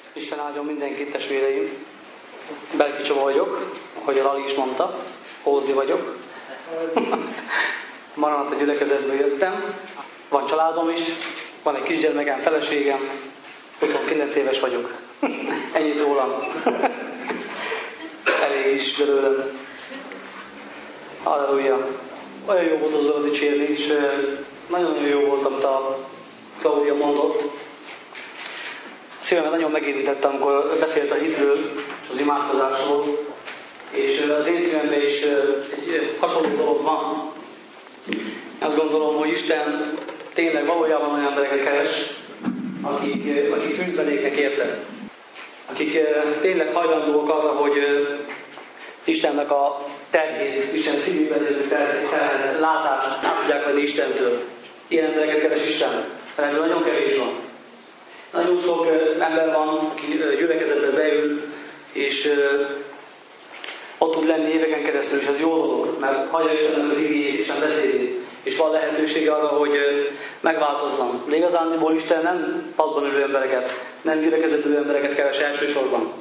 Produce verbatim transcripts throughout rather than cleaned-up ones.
Isten áldjon mindenkit, testvéreim. Belki Csaba vagyok, ahogy a Lali is mondta. Ózdi vagyok. Maranata gyülekezetből jöttem. Van családom is, van egy kisgyermekem, feleségem. huszonkilenc éves vagyok. Ennyit rólam. Elég is belőlem. Halleluja. Olyan jó volt azzal dicsérni, és nagyon-nagyon jó volt, amit a Klaudia mondott. Szívemet nagyon megérintette, amikor beszélt a hitről és az imádkozásról, és az én szívemben is egy hasonló dolog van. Azt gondolom, hogy Isten tényleg valójában olyan embereket keres, akik, akik tűzbeléknek érte. Akik tényleg hajlandóak arra, hogy Istennek a terhét, Isten szívében élő terhét, terhét, látást át tudják venni Istentől. Ilyen embereket keres Isten, mert ebből nagyon kevés van. Nagyon sok ember van, aki gyülekezetbe beül, és ott tud lenni éveken keresztül, és ez jó dolog, mert hallja Istennek az igéjét, Isten beszédét, és van lehetősége arra, hogy megváltozzon. De igazándiból Isten nem padban ülő embereket, nem gyülekezetben ülő embereket keres elsősorban,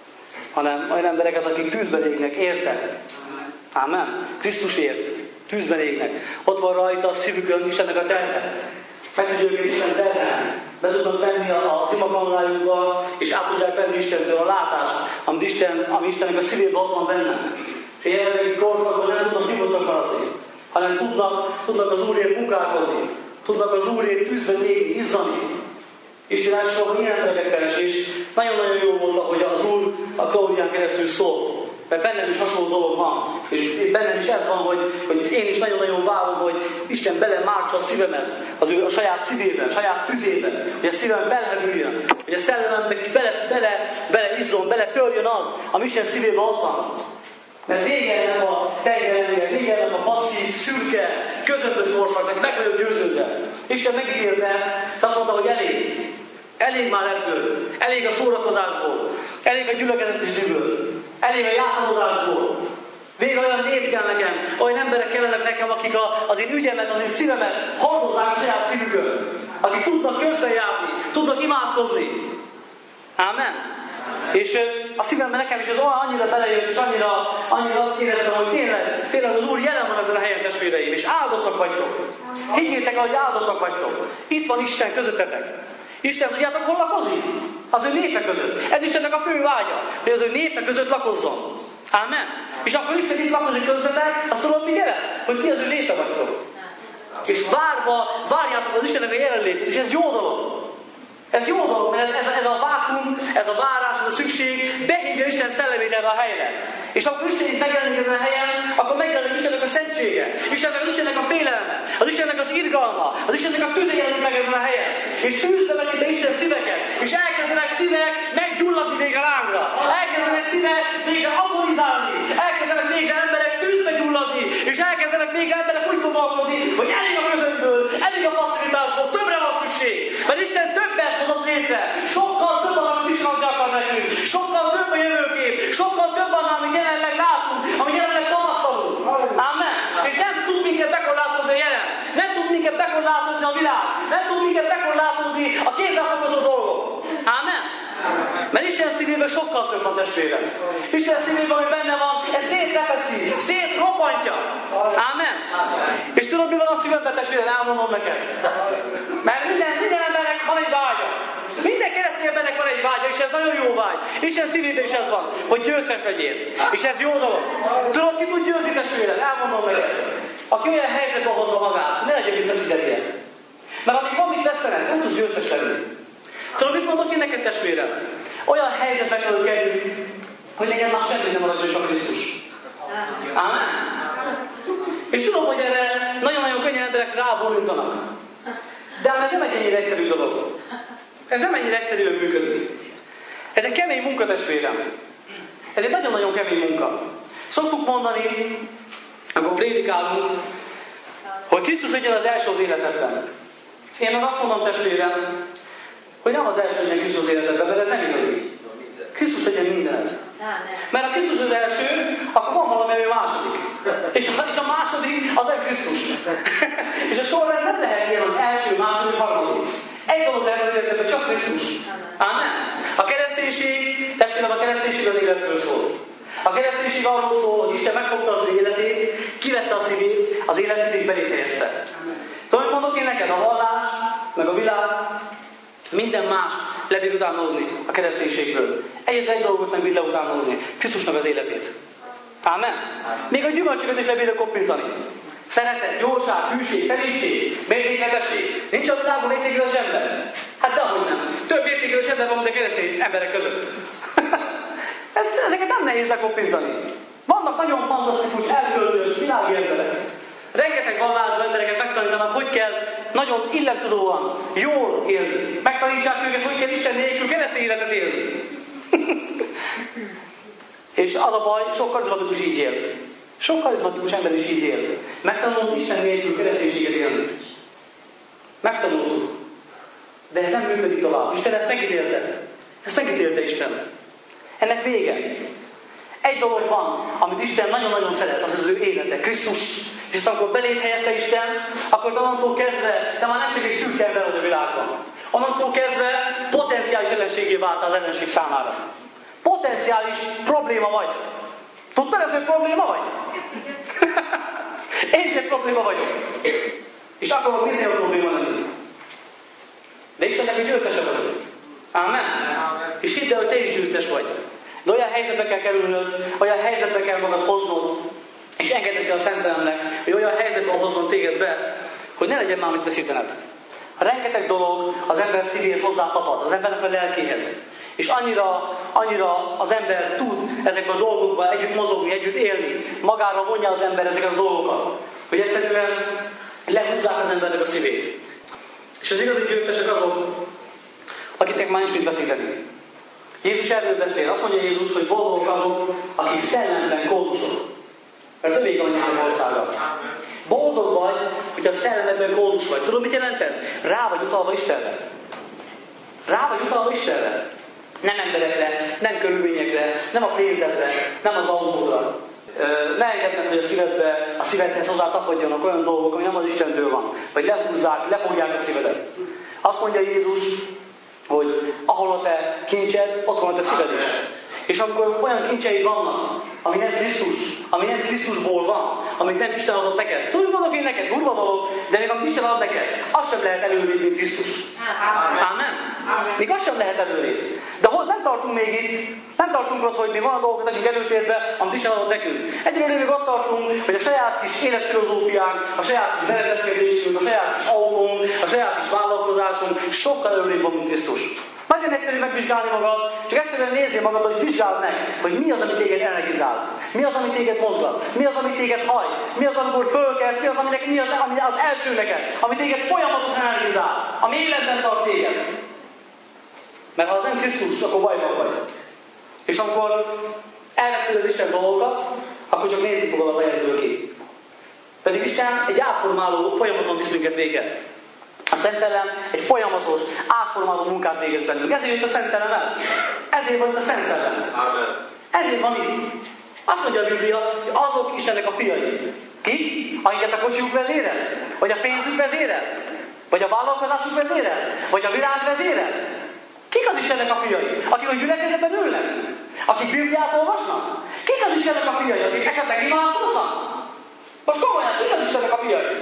hanem olyan embereket, akik tűzben égnek, érte. Ámen. Krisztusért, tűzben égnek. Ott van rajta a szívükön Istennek a terhe. Meg tudja őket Isten terhelni. Be tudnak venni az imakamrájukba, és át tudják venni Istentől a látást, amit Isten, ami Istennek a szívében ott van benne. És jelenlegi korszakban nem tudnak nyugodtak maradni, hanem tudnak, tudnak az Úrért munkálkodni, tudnak az Úrért tűzben égni, izzani. Isten elsősorban ilyen embereket keres, és nagyon-nagyon jó volt, ahogy az Úr a Klaudián keresztül szólt. Mert bennem is hasonló dolog van. És bennem is ez van, hogy, hogy én is nagyon-nagyon várom, hogy Isten belemártsa a szívemet az ő a saját szívében, a saját tüzében. Hogy a szívem belehevüljön. Hogy a szellemembe bele, bele, bele izzon, bele törjön az, ami Isten szívében ott van. Mert vége ennek a tengernél, vége ennek a passzív, szürke, közömbös korszaknak, meg vagyok győződve. Isten megígérte ezt, és azt mondta, hogy elég. Elég már ebből. Elég a szórakozásból. Elég a gyülekezetésből. Elég a játszódásból. Végre olyan nép kell nekem, olyan emberek kellenek nekem, akik a, az én ügyemet, az én szívemet hordozzák a saját szívükön. Akik tudnak közbejárni, tudnak imádkozni. Ámen. És a szívemben nekem is ez olyan annyira belejött, és annyira, annyira azt éreztem, hogy tényleg, tényleg az Úr jelen van ezen a helyen, testvéreim, és áldottak vagytok. Higgyétek, hogy áldottak vagytok. Itt van Isten közöttetek. Isten, tudjátok, hol lakozik? Az ő népe között. Ez Istennek a fő vágya, hogy az ő népe között lakozzon. Ámen. És akkor Isten itt lakozik közöttetek, azt tudod, mi gyere? Hogy ti az ő népe vagytok. És várva, várjátok az Istennek a jelenlétét, és ez jó dolog. Ez jó dolog, mert ez, ez a vákum, ez a várás, ez a szükség behívja Isten szellemét erre a helyre. És akkor Isten itt megjelenik ezen a helyen, akkor megjelenik Istennek a szentsége, Istennek az Istennek a félelme, az Istennek az irgalma, az Istennek a tüze jelenik meg ezen a helyen. És tűzbe megy be Isten szíveket, és elkezdenek szívek meggyulladni végre lángra. Elkezdenek szívek végre agonizálni, elkezdenek végre emberek tűzbe gyulladni, és elkezdenek végre emberek úgy gondolkodni, hogy elég a közömből, elég a passzivitásból, többre van szükség. Mert Isten többet hozott létre, sokkal több az, amit Isten adni akar nekünk, sokkal több a jövőkép, sokkal több annál, amit jelenleg látunk, amit jelenleg tapasztalunk. Amen. És nem tud minket bekorlátozni a jelen, nem tud minket bekorlátozni a világ, nem tud minket bekorlátozni a kézzelfogható dolgok. Amen. Mert Isten szívében sokkal több van, testvérem. Isten szívében, ami benne van, ez szétrepeszi, szétrobbantja. Amen. És tudod, mi van a szívemben, testvérem? Elmondom neked. Mert minden, minden embernek van egy vágya. Minden keresztény embernek van egy vágya, és ez nagyon jó vágy. Isten szívében is ez van, hogy győztes legyél. És ez jó dolog. Tudod, ki tud győzni, testvérem? Elmondom neked. Aki olyan helyzetbe hozza magát, ne legyen mit veszítenie. Mert amíg van mit vesztenek, nem tudsz győztes lenni. Tudod, mit mondok én neked, testvérem? Olyan helyzetbe kell kerülni, hogy nekem már semmi nem maradjon, csak Krisztus. Amen. És tudom, hogy erre nagyon-nagyon könnyen emberek ráborítanak. De ám ez nem egy ennyire egyszerű dolog. Ez nem ennyire egyszerűen működik. Ez egy kemény munka, testvérem. Ez egy nagyon-nagyon kemény munka. Szoktuk mondani, akkor prédikálunk, hogy Krisztus legyen az első az életedben. Én meg azt mondom, testvérem, hogy nem az első legyen Krisztus az életedben, mert ez nem igazi. Krisztus legyen mindened. Mert ha Krisztus az első, akkor van valami, ami második. És a, és a második az nem Krisztus. És a sorrend nem lehet ilyen, hogy első, második, harmadik. Egy dolog lehet az életedben, csak Krisztus. Amen. A keresztény arról szól, hogy Isten megfogta az ő életét, kivette a szívét, az életét és belét helyezte. Tudom, hogy mondok én neked, a vallás, meg a világ, minden más lebír utánozni a kereszténységből. Egyetlen egy dolgot nem bír leutánozni, Krisztusnak az életét. Ámen? Még a gyümölcsöket is lebírja koppintani. Szeretet, jóság, hűség, szerénység, mértékletesség. Nincs a világon mértékletes ember. Hát dehogy nem. Több mértékletes ember van, mint a keresztény emberek között. Ezeket nem nehéz lekoppintani. Vannak nagyon fantasztikus, elköltős, világi emberek. Rengeteg vallású embereket megtanítanak, hogy kell nagyon illentudóan, jól élni. Megtanítsák őket, hogy kell Isten nélkül keresztény életet élni. És az a baj, sok karizmatikus így él. Sok karizmatikus ember is így él. Megtanult Isten nélkül kereszténységet élni. Megtanultuk. De ez nem működik tovább. Isten ezt megítélte. Ezt megítélte Isten. Ennek vége. Egy dolog van, amit Isten nagyon-nagyon szeret, az az ő élete, Krisztus. És ezt amikor belét helyezte Isten, akkor onnantól kezdve, de már nem csak egy szűk ember vagy a világban. Onnantól kezdve potenciális ellenségé vált az ellenség számára. Potenciális probléma vagy. Tudtad, ez egy probléma vagy? Én is egy probléma vagyok. És akkor minél probléma lenni. De Istennek egy győztese vagyok. Ámen? Amen. És hidd el, hogy te is győztes vagy. De olyan helyzetbe kell kerülnöd, olyan helyzetbe kell magad hoznod, és engedned a Szent Szellemnek, hogy olyan helyzetbe hozzon téged be, hogy ne legyen már mit veszítened. Rengeteg dolog az ember szívéhez hozzápapad, az embernek a lelkéhez. És annyira, annyira az ember tud ezekben a dolgokban együtt mozogni, együtt élni, magára vonja az ember ezeket a dolgokat, hogy egyszerűen lehúzzák az embernek a szívét. És az igazi győztesek azok, akiknek már nincs mit veszíteni. Jézus erről beszél. Azt mondja Jézus, hogy boldogok azok, akik szellemben koldusok. Mert többé van nyilván országa. Boldog vagy, hogy a szellemben koldus vagy. Tudod, mit jelent ez? Rá vagy utalva Istenre. Rá vagy utalva Istenre. Nem emberekre, nem körülményekre, nem a pénzedre, nem az autóra. Ne engednek, hogy a szívedbe, a szívedhez hozzá tapadjanak olyan dolgok, ami nem az Istentől van. Vagy lehúzzák, lefogják a szívedet. Azt mondja Jézus, hogy ahol a te kincsed, ott van a te szíved is. És akkor olyan kincseid vannak, ami nem Krisztus, ami nem Krisztusból van, amit nem Isten adott neked. Tudod, mondok én neked, durva dolog, de még amit Isten ad neked, azt sem lehet előrébb, mint Krisztus. Ámen? Még azt sem lehet előrébb. De hol nem tartunk még itt, nem tartunk ott, hogy még van a dolgok, nekünk előtérbe, amit Isten adott nekünk. Egyébként még ott tartunk, hogy a saját kis életfilozófiánk, a saját kis berendezkedésünk, a saját kis autónk, a saját kis vállalkozásunk sokkal előrébb van, mint Krisztus. Nagyon egyszerű megvizsgálni magad, csak egyszerűen nézzél magad, hogy vizsgáld meg, hogy mi az, ami téged energizál, mi az, ami téged mozgat, mi az, ami téged haj, mi az, amikor fölkelsz, mi az, aminek, mi az, ami az első neked, ami téged folyamatosan energizál, ami életben tart téged. Mert ha az nem Krisztus, akkor bajban vagy. És amikor elveszed az Isten dolgokat, akkor csak nézni fogod a fejedből ki. Pedig Isten egy átformáló folyamaton visz minket véget. A Szent Szellem egy folyamatos, átformáló munkát végez bennünk. Ezért jött a Szent Szellem el. Ezért van itt a Szent Szellem. Amen. Ezért van itt. Azt mondja a Biblia, hogy azok Istennek a fiai. Ki? Akiket a kocsiuk vezérel? Vagy a pénzük vezérel? Vagy a vállalkozásuk vezérel? Vagy a világ vezérel? Kik az Istennek a fiai? Akik a gyülekezetben ülnek? Akik Bibliát olvasnak? Kik az Istennek a fiai? Akik esetleg imádkoznak? Most komolyan, kik az Istennek a fiai?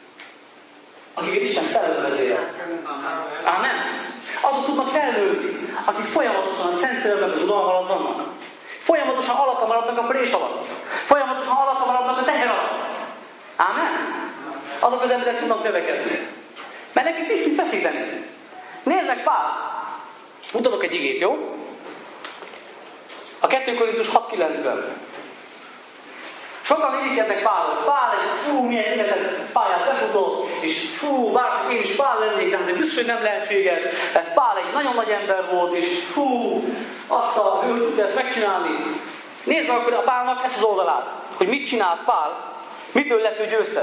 Akiket Isten szellem vezérel. Ámen? Azok tudnak fejlődni, akik folyamatosan a Szent Szellemnek az uralma alatt vannak. Folyamatosan alatta maradnak a prés alatt. Folyamatosan alatta maradnak a teher alatt. Ámen? Azok az emberek tudnak növekedni. Mert nekik nincs mit feszíteni. Nézd meg Pál! Mutatok egy igét, jó? A kettő Korintus hat kilencben. Sokan irigykednek Pálot. Pál egy fú, milyen életet pályát befutott, és fú, bárcsak én is Pál lennék, de hát biztos, hogy nem lehetséges. Mert Pál egy nagyon nagy ember volt, és fú, azt a, ő tudta ezt megcsinálni. Nézd meg akkor a Pálnak ezt az oldalát, hogy mit csinált Pál, mitől lett ő győztes.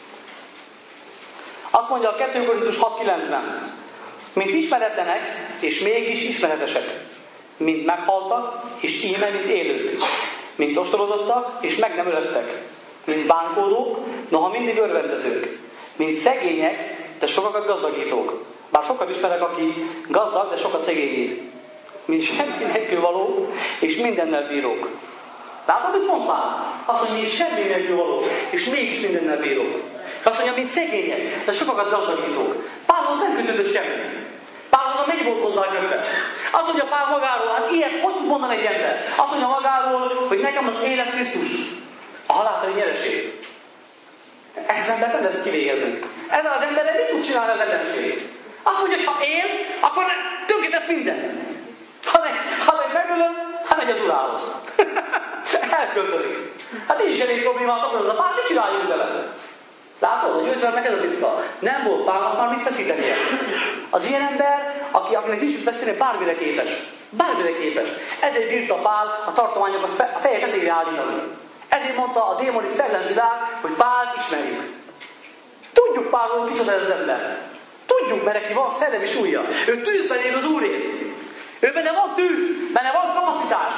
Azt mondja a kettő Korintus hat kilencben. Mint ismeretlenek, és mégis ismeretesek. Mint meghaltak, és íme, mint élők. Mint ostorozottak, és meg nem ölettek. Mint bánkódók, noha mindig örvendezők. Mint szegények, de sokakat gazdagítók. Bár sokat ismerek, aki gazdag, de sokat szegényít. Mint senki nélkül való, és mindennel bírók. Látod, hogy mond Pál? Azt mondja, hogy semmi nélkül való, és mégis mindennel bírok. És azt mondja, mint szegények, de sokakat gazdagítók. Pálhoz nem kötődött semmi. Pálhoz megy volt hozzá a követ. Azt mondja Pál magáról, hát ilyet hogy tud mondani egy ember? Azt mondja magáról, hogy nekem az élet Krisztus. A halál pedig nyereség. Ezt az embert nem lehet kivégezni. Ezzel az emberrel mit tud csinálni az ellenség? Azt mondja, hogy ha él, akkor tönkretesz mindent. Ha meg, ha meg megölöm, hát megy az urához. Elköltözik. Hát így is elég problémát okoz, a Pál mit csináljuk vele? Látod, hogy győzelemnek ez a titka. Nem volt Pálnak már mit veszítenie. Az ilyen ember, aki, akinek nincs beszélni, bármire képes. Bármire képes. Ezért bírta Pál a tartományokat a feje tetejére állítani. Ezért mondta a démoni szellemvilág, hogy Pált ismerjük. Tudjuk Pálról, kicsoda ez az ember. Tudjuk, mert neki van szellemi súlya. Ő tűzben él az Úrért. Ő benne van tűz, benne van kapacitás.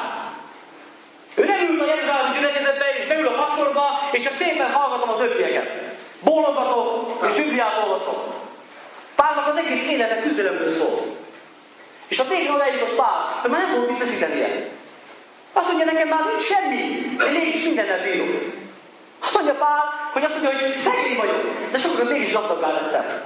Ő nem ült a Jeruzsálemi gyülekezetbe, és beül a pastorba, és csak szépen hallgatom a többieket. Bólogatok, és Bibliát olvasok. Pálnak az egész élete küzdelemből szólt. És a végén oda eljutott Pál, hogy már nem volt mit veszítenie. Azt mondja, nekem már nincs semmi, de mégis mindennel bírok. Azt mondja Pál, hogy azt mondja, hogy szegény vagyok, de sokat mégis gazdaggá lettem.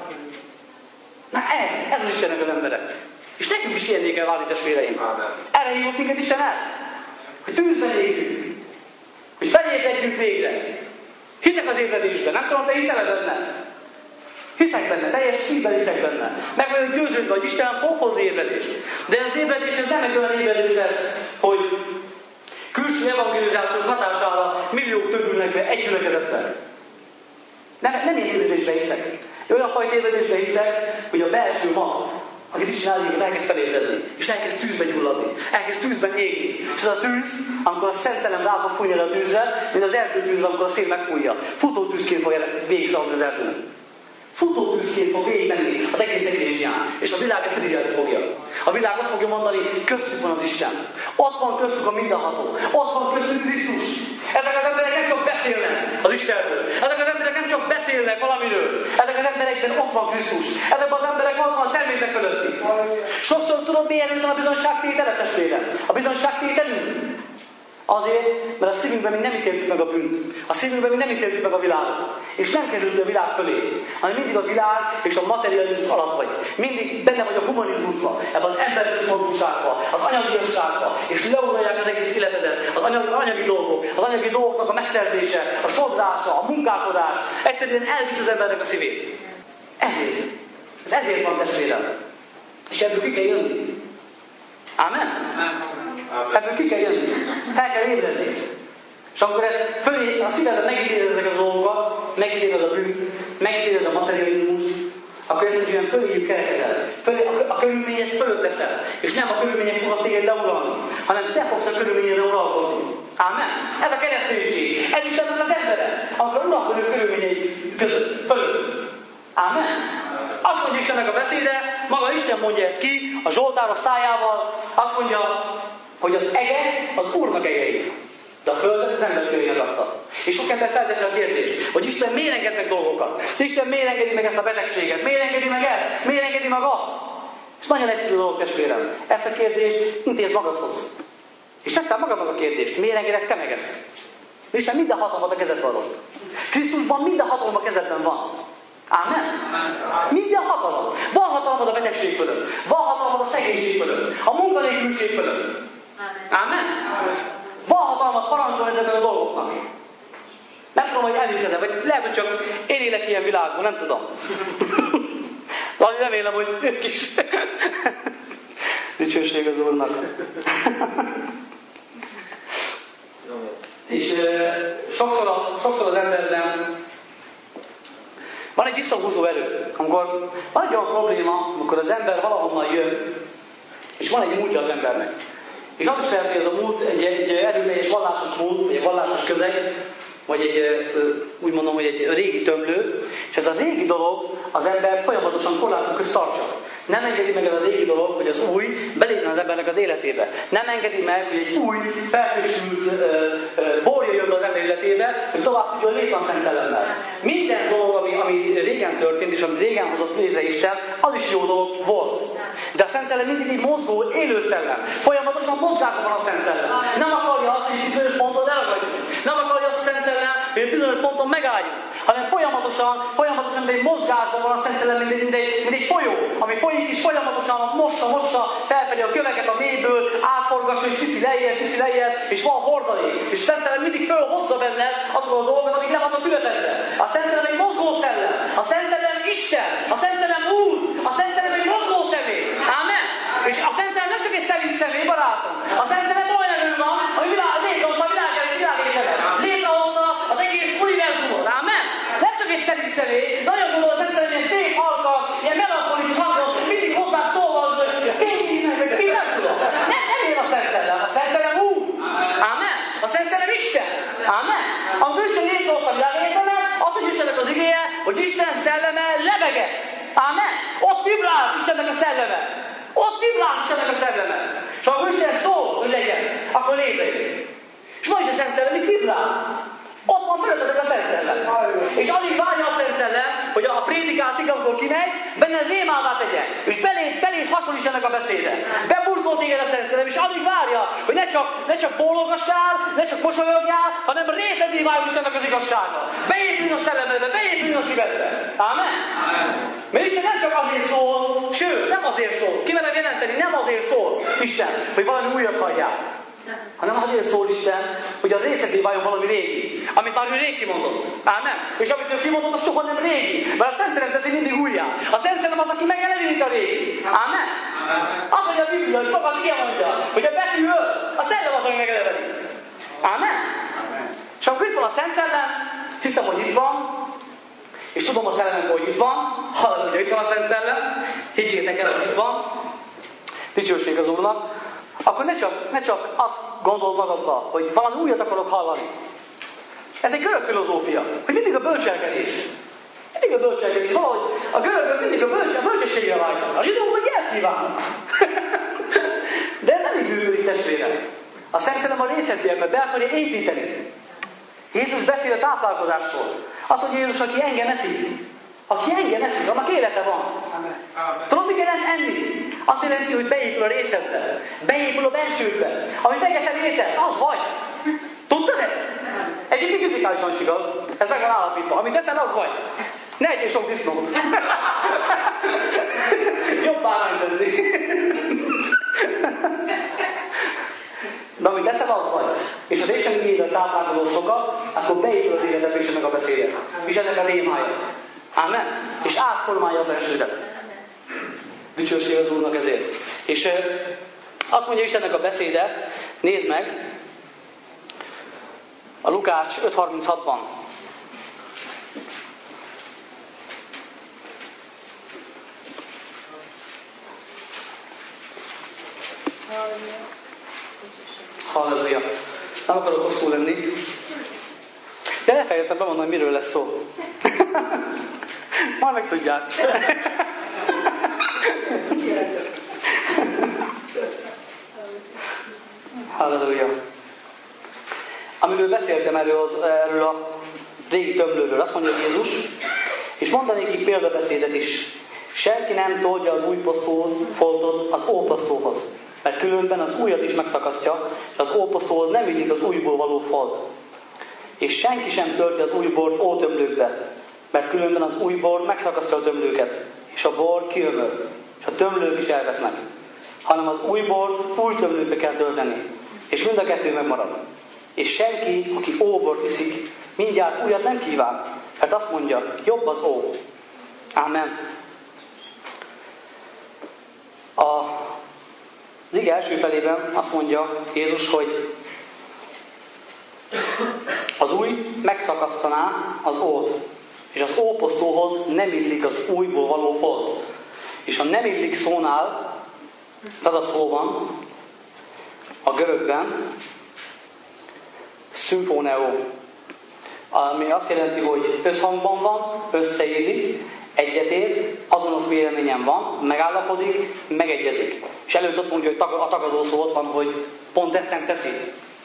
Na ez, ez az Istennek az emberek. És nekünk is ilyenné kell válni, testvéreim. Erre hívott minket Isten el. Hogy tűzben éljünk. Hogy felébredjünk végre. Hiszek az ébredésben. Nem tudom, te hiszel benne? Hiszek benne, teljes szívben hiszek benne. Meg vagyok győződve, hogy Isten fog hozni ébredést. De az ébredés ez nem egy olyan ébredés lesz, hogy külső evangelizációk hatására milliók többülnek be egy gyülekezetben. Nem, nem ilyen ébredésbe hiszek. Olyan fajta ébredésbe hiszek, hogy a belső mag, akit Isten elég, elkezd felébredni, és elkezd tűzbe gyulladni, elkezd tűzben égni. És ez a tűz, amikor a Szent Szellem rá fog fújni a tűzre, mint az erdőtűz, amikor a szél megfújja. Futó tűzként fog végigzalni az erdőn. Futó tűzként fog végigmenni az egész egészján. És a világ ezt figyelni fogja. A világ azt fogja mondani, köztük van az Isten. Ott van köztük a mindenható. Ott van köztük Krisztus. Ezek az emberek nem csak beszélnek az Istenről. Ezek az emberek nem csak beszélnek valamiről. Ezek az emberekben ott van Krisztus. Ezekben az emberek ott van a természet fölötti. Sokszor tudod, miért van a bizonyságtétele, testvérem? A bizonyságtételünk? Azért, mert a szívünkben még nem ítéltük meg a bűnt. A szívünkben még nem ítéltük meg a világot. És nem került a világ fölé, hanem mindig a világ és a materializmus alatt vagy. Mindig benne vagy a humanizmusba, ebben az emberközpontúságba, az anyagiasságba, és leuralják az egész életedet, az anyagi, anyagi dolgok, az anyagi dolgoknak a megszerzése, a sodrása, a munkálkodás. Egyszerűen elvisz az embernek a szívét. Ezért. Ez ezért van, testvérem. És ebből ki kell jönni. Amen? Ebből ki kell jönni. Fel kell ébredni. És akkor ez fölé, a szívedben megítéled ezeket a dolgokat, megítéled a bűnt, megítéled a materializmus, akkor egyszerűen föléjük kerekedel. Fölé, a, a körülmények fölött leszel. És nem a körülmények fognak téged leuralni, hanem te fogsz a körülményedre uralkodni. Amen? Ez a kereszténység. Ez is ennek az embere, amikor uralkodik a körülményei között, fölött. Amen? Azt mondja Istennek a beszéde, maga Isten mondja ezt ki, a Zsoltáros szájával, azt mondja, hogy az ege az Úrnak egei, de a földet az ember körének adta. És sok ember felteszi a kérdést, hogy Isten miért enged meg dolgokat? Isten miért engedi meg ezt a betegséget? Miért engedi meg ezt? Miért engedi meg azt? És nagyon egyszerű dolog, testvérem. Ezt a kérdést intézd magadhoz. És tedd fel magadnak a kérdést, miért engedek te meg ezt? Isten minden hatalmat a kezedben adott. Krisztusban minden hatalom a kezedben van. Amen? Minden hatalom. Van hatalmad a betegség fölött. Van hatalmad a szegénység fölött. A munkanélküliség fölött. Amen? Van hatalmad parancsol ezeknek a dolgoknak. Nem tudom, hogy elhiszed-e, vagy lehet, hogy csak én élek ilyen világban, nem tudom. De remélem, hogy ők is. Dicsőség az Úrnak. És uh, sokszor, a, sokszor az emberben van egy visszahúzó erő, amikor van egy olyan probléma, amikor az ember valahonnan jön, és van egy múltja az embernek. És az is lehet, hogy ez a múlt egy, egy erőteljes vallásos múlt, vagy egy vallásos közeg, vagy egy, úgy mondom, hogy egy régi tömlő, és ez a régi dolog az ember folyamatosan korlátok közt tartsa. Nem engedi meg ez a régi dolog, hogy az új belépne az embernek az életébe. Nem engedi meg, hogy egy új, felfrissült borja jön az ember életébe, hogy tovább tudjon lépni a Szent Szellemmel. Minden dolog, ami, ami régen történt, és amit régen hozott létre Isten, az is jó dolog volt. De a Szent Szellem mindig egy mozgó, élő szellem. Folyamatosan mozgásban van a Szent Szellem. Nem akarja azt, hogy bizonyos ponton elragadjunk. Nem akarja azt a Szent Szellem, hogy bizonyos ponton megálljunk. Hanem folyamatosan, folyamatosan, mint egy mozgásban van a Szent Szellem, mint egy, mint egy, mint egy folyó, ami folyik és folyamatosan mossa, mossa, felfelé a köveket a mélyből, átforgassa és viszi lejjebb, viszi lejjebb, és van hordalék. És a Szent Szellem mindig fölhozza benned azokat a dolgokat, amik le vannak ületedve. A Szent Szellem egy mozgó szellem. A Szent Szellem Isten. A Szent Szellem Úr. A Szent Szellem egy mozgó személy. Ámen. És a Szent Szellem nem csak egy szerint személy, barátom. A Szent Szellem olyan erő van, ami létrehozta a világéletet. Létrehozta az egész univerzumot. Ámen. Nem csak egy szerint személy, nagyon gondolom a Szent Szellem egy szép halkan, ilyen melankolikus hangon, mindig hozzá szólal, hogy én meg, én nem tudom. Nem, nem én a Szent Szellem. A Szent Szellem Úr. Ámen. A Szent Szellem Isten. Ámen. Amikor Isten létrehozta a világéletet, az, hogy Istennek az igéje, hogy Isten szelleme lebegett. Ámen. Ott vibrál Istennek a szelleme. Ott vibrál Istennek a szelleme. És amikor Isten szól, hogy legyen, akkor létrejön. És van is a Szent Szellem, itt vibrál. Ott van fölöttetek a Szent Szellem. És alig várja a Szent Szellem, hogy a prédikát amikor kimegy, benne rémává tegyen. És beléd, beléd hasonlít ennek a beszéde. Beburkolt téged a Szent Szellem, és alig várja, hogy ne csak, ne csak bólogassál, ne csak mosolyogjál, hanem részedé váljon Istennek az igazsága. Beépüljön a szellemedbe, beépüljön a szívedbe. Ámen? Mert Isten nem csak azért szól, sőt, nem azért szól. Ki merem jelenteni, nem azért szól Isten, hogy valami újat hagyjál. Hanem azért szól Isten, hogy az részedé váljon valami régi. Amit már ő rég kimondott. Ámen? És amit ő kimondott, az soha nem régi. Mert a Szent Szellem teszi mindig újjá. A Szent Szellem az, aki megjelenít a régi. Ámen? Azt mondja a Biblia, hogy maga az ilyen mondja, hogy a betű öl, a Szellem az, ami megjelenít. Ámen? És akkor itt van a Szent Szellem, hiszem, hogy itt van, és tudom a Szellememből, hogy itt van, hallom, hogy itt van a Szent Szellem, higgyétek el, hogy itt van, dicsőség az Úrnak, akkor ne csak, ne csak azt gondold magadba, hogy valami újat akarok hallani. Ez egy görög filozófia, hogy mindig a bölcselkedés. Mindig a bölcselkedés. Valahogy a görögök mindig a bölcsességre vágynak. A zsidók meg elkívánnak. De ez nem így működik, testvérem. A Szent Szellem a részetiekben be akarja építeni. Jézus beszél a táplálkozásról. Azt mondja Jézus, aki engem eszik. Aki engem eszik, annak élete van. Tudod, mit jelent enni? Azt jelenti, hogy beépül a részedbe. Beépül a bensődbe. Ami megeszel étel, az vagy. Tudtad ezt? Egyébként fizikálisan is igaz. Ez meg van állapítva. Amit eszel, az vagy. Ne egyél sok disznót. Jobb bárány tenni. De amit eszel, az vagy. És az Isten igényben táplálkozol sokat, akkor beépül az életedbe és meg a beszédet. És ennek a rémája. Ámen? És átformálja a bensődet. Dicsőség az Úrnak ezért. És azt mondja Istennek a beszéde, nézd meg, a Lukács öt harminchatban. Halleluja. Nem akarok hosszú lenni. De elfelejtettem bemondani, miről lesz szó. Majd megtudják. Halleluja. Amiről beszéltem erről, az, erről a régi tömlőről, azt mondja Jézus, és mondanék így példabeszédet is. Senki nem tolja az új posztófoltot az óposztóhoz, mert különben az újat is megszakasztja, és az óposztóhoz nem illik az újból való folt. És senki sem tölti az új bort ótömlőkbe, mert különben az új bor megszakasztja a tömlőket, és a bor kiömöl, és a tömlők is elvesznek. Hanem az új bort új tömlőkbe kell tölteni, és mind a kettő megmarad. És senki, aki óbort iszik, mindjárt újat nem kíván, mert azt mondja, jobb az ó. Ámen. A, az ige első felében azt mondja Jézus, hogy az új megszakasztaná az ót, és az óposztóhoz nem illik az újból való folt. És a nem illik szónál, az a szó van a görögben, szimfoneo, ami azt jelenti, hogy összhangban van, összeillik, egyetért, azonos véleményen van, megállapodik, megegyezik. És előtt ott mondja, hogy a tagadó szó ott van, hogy pont ezt nem teszi.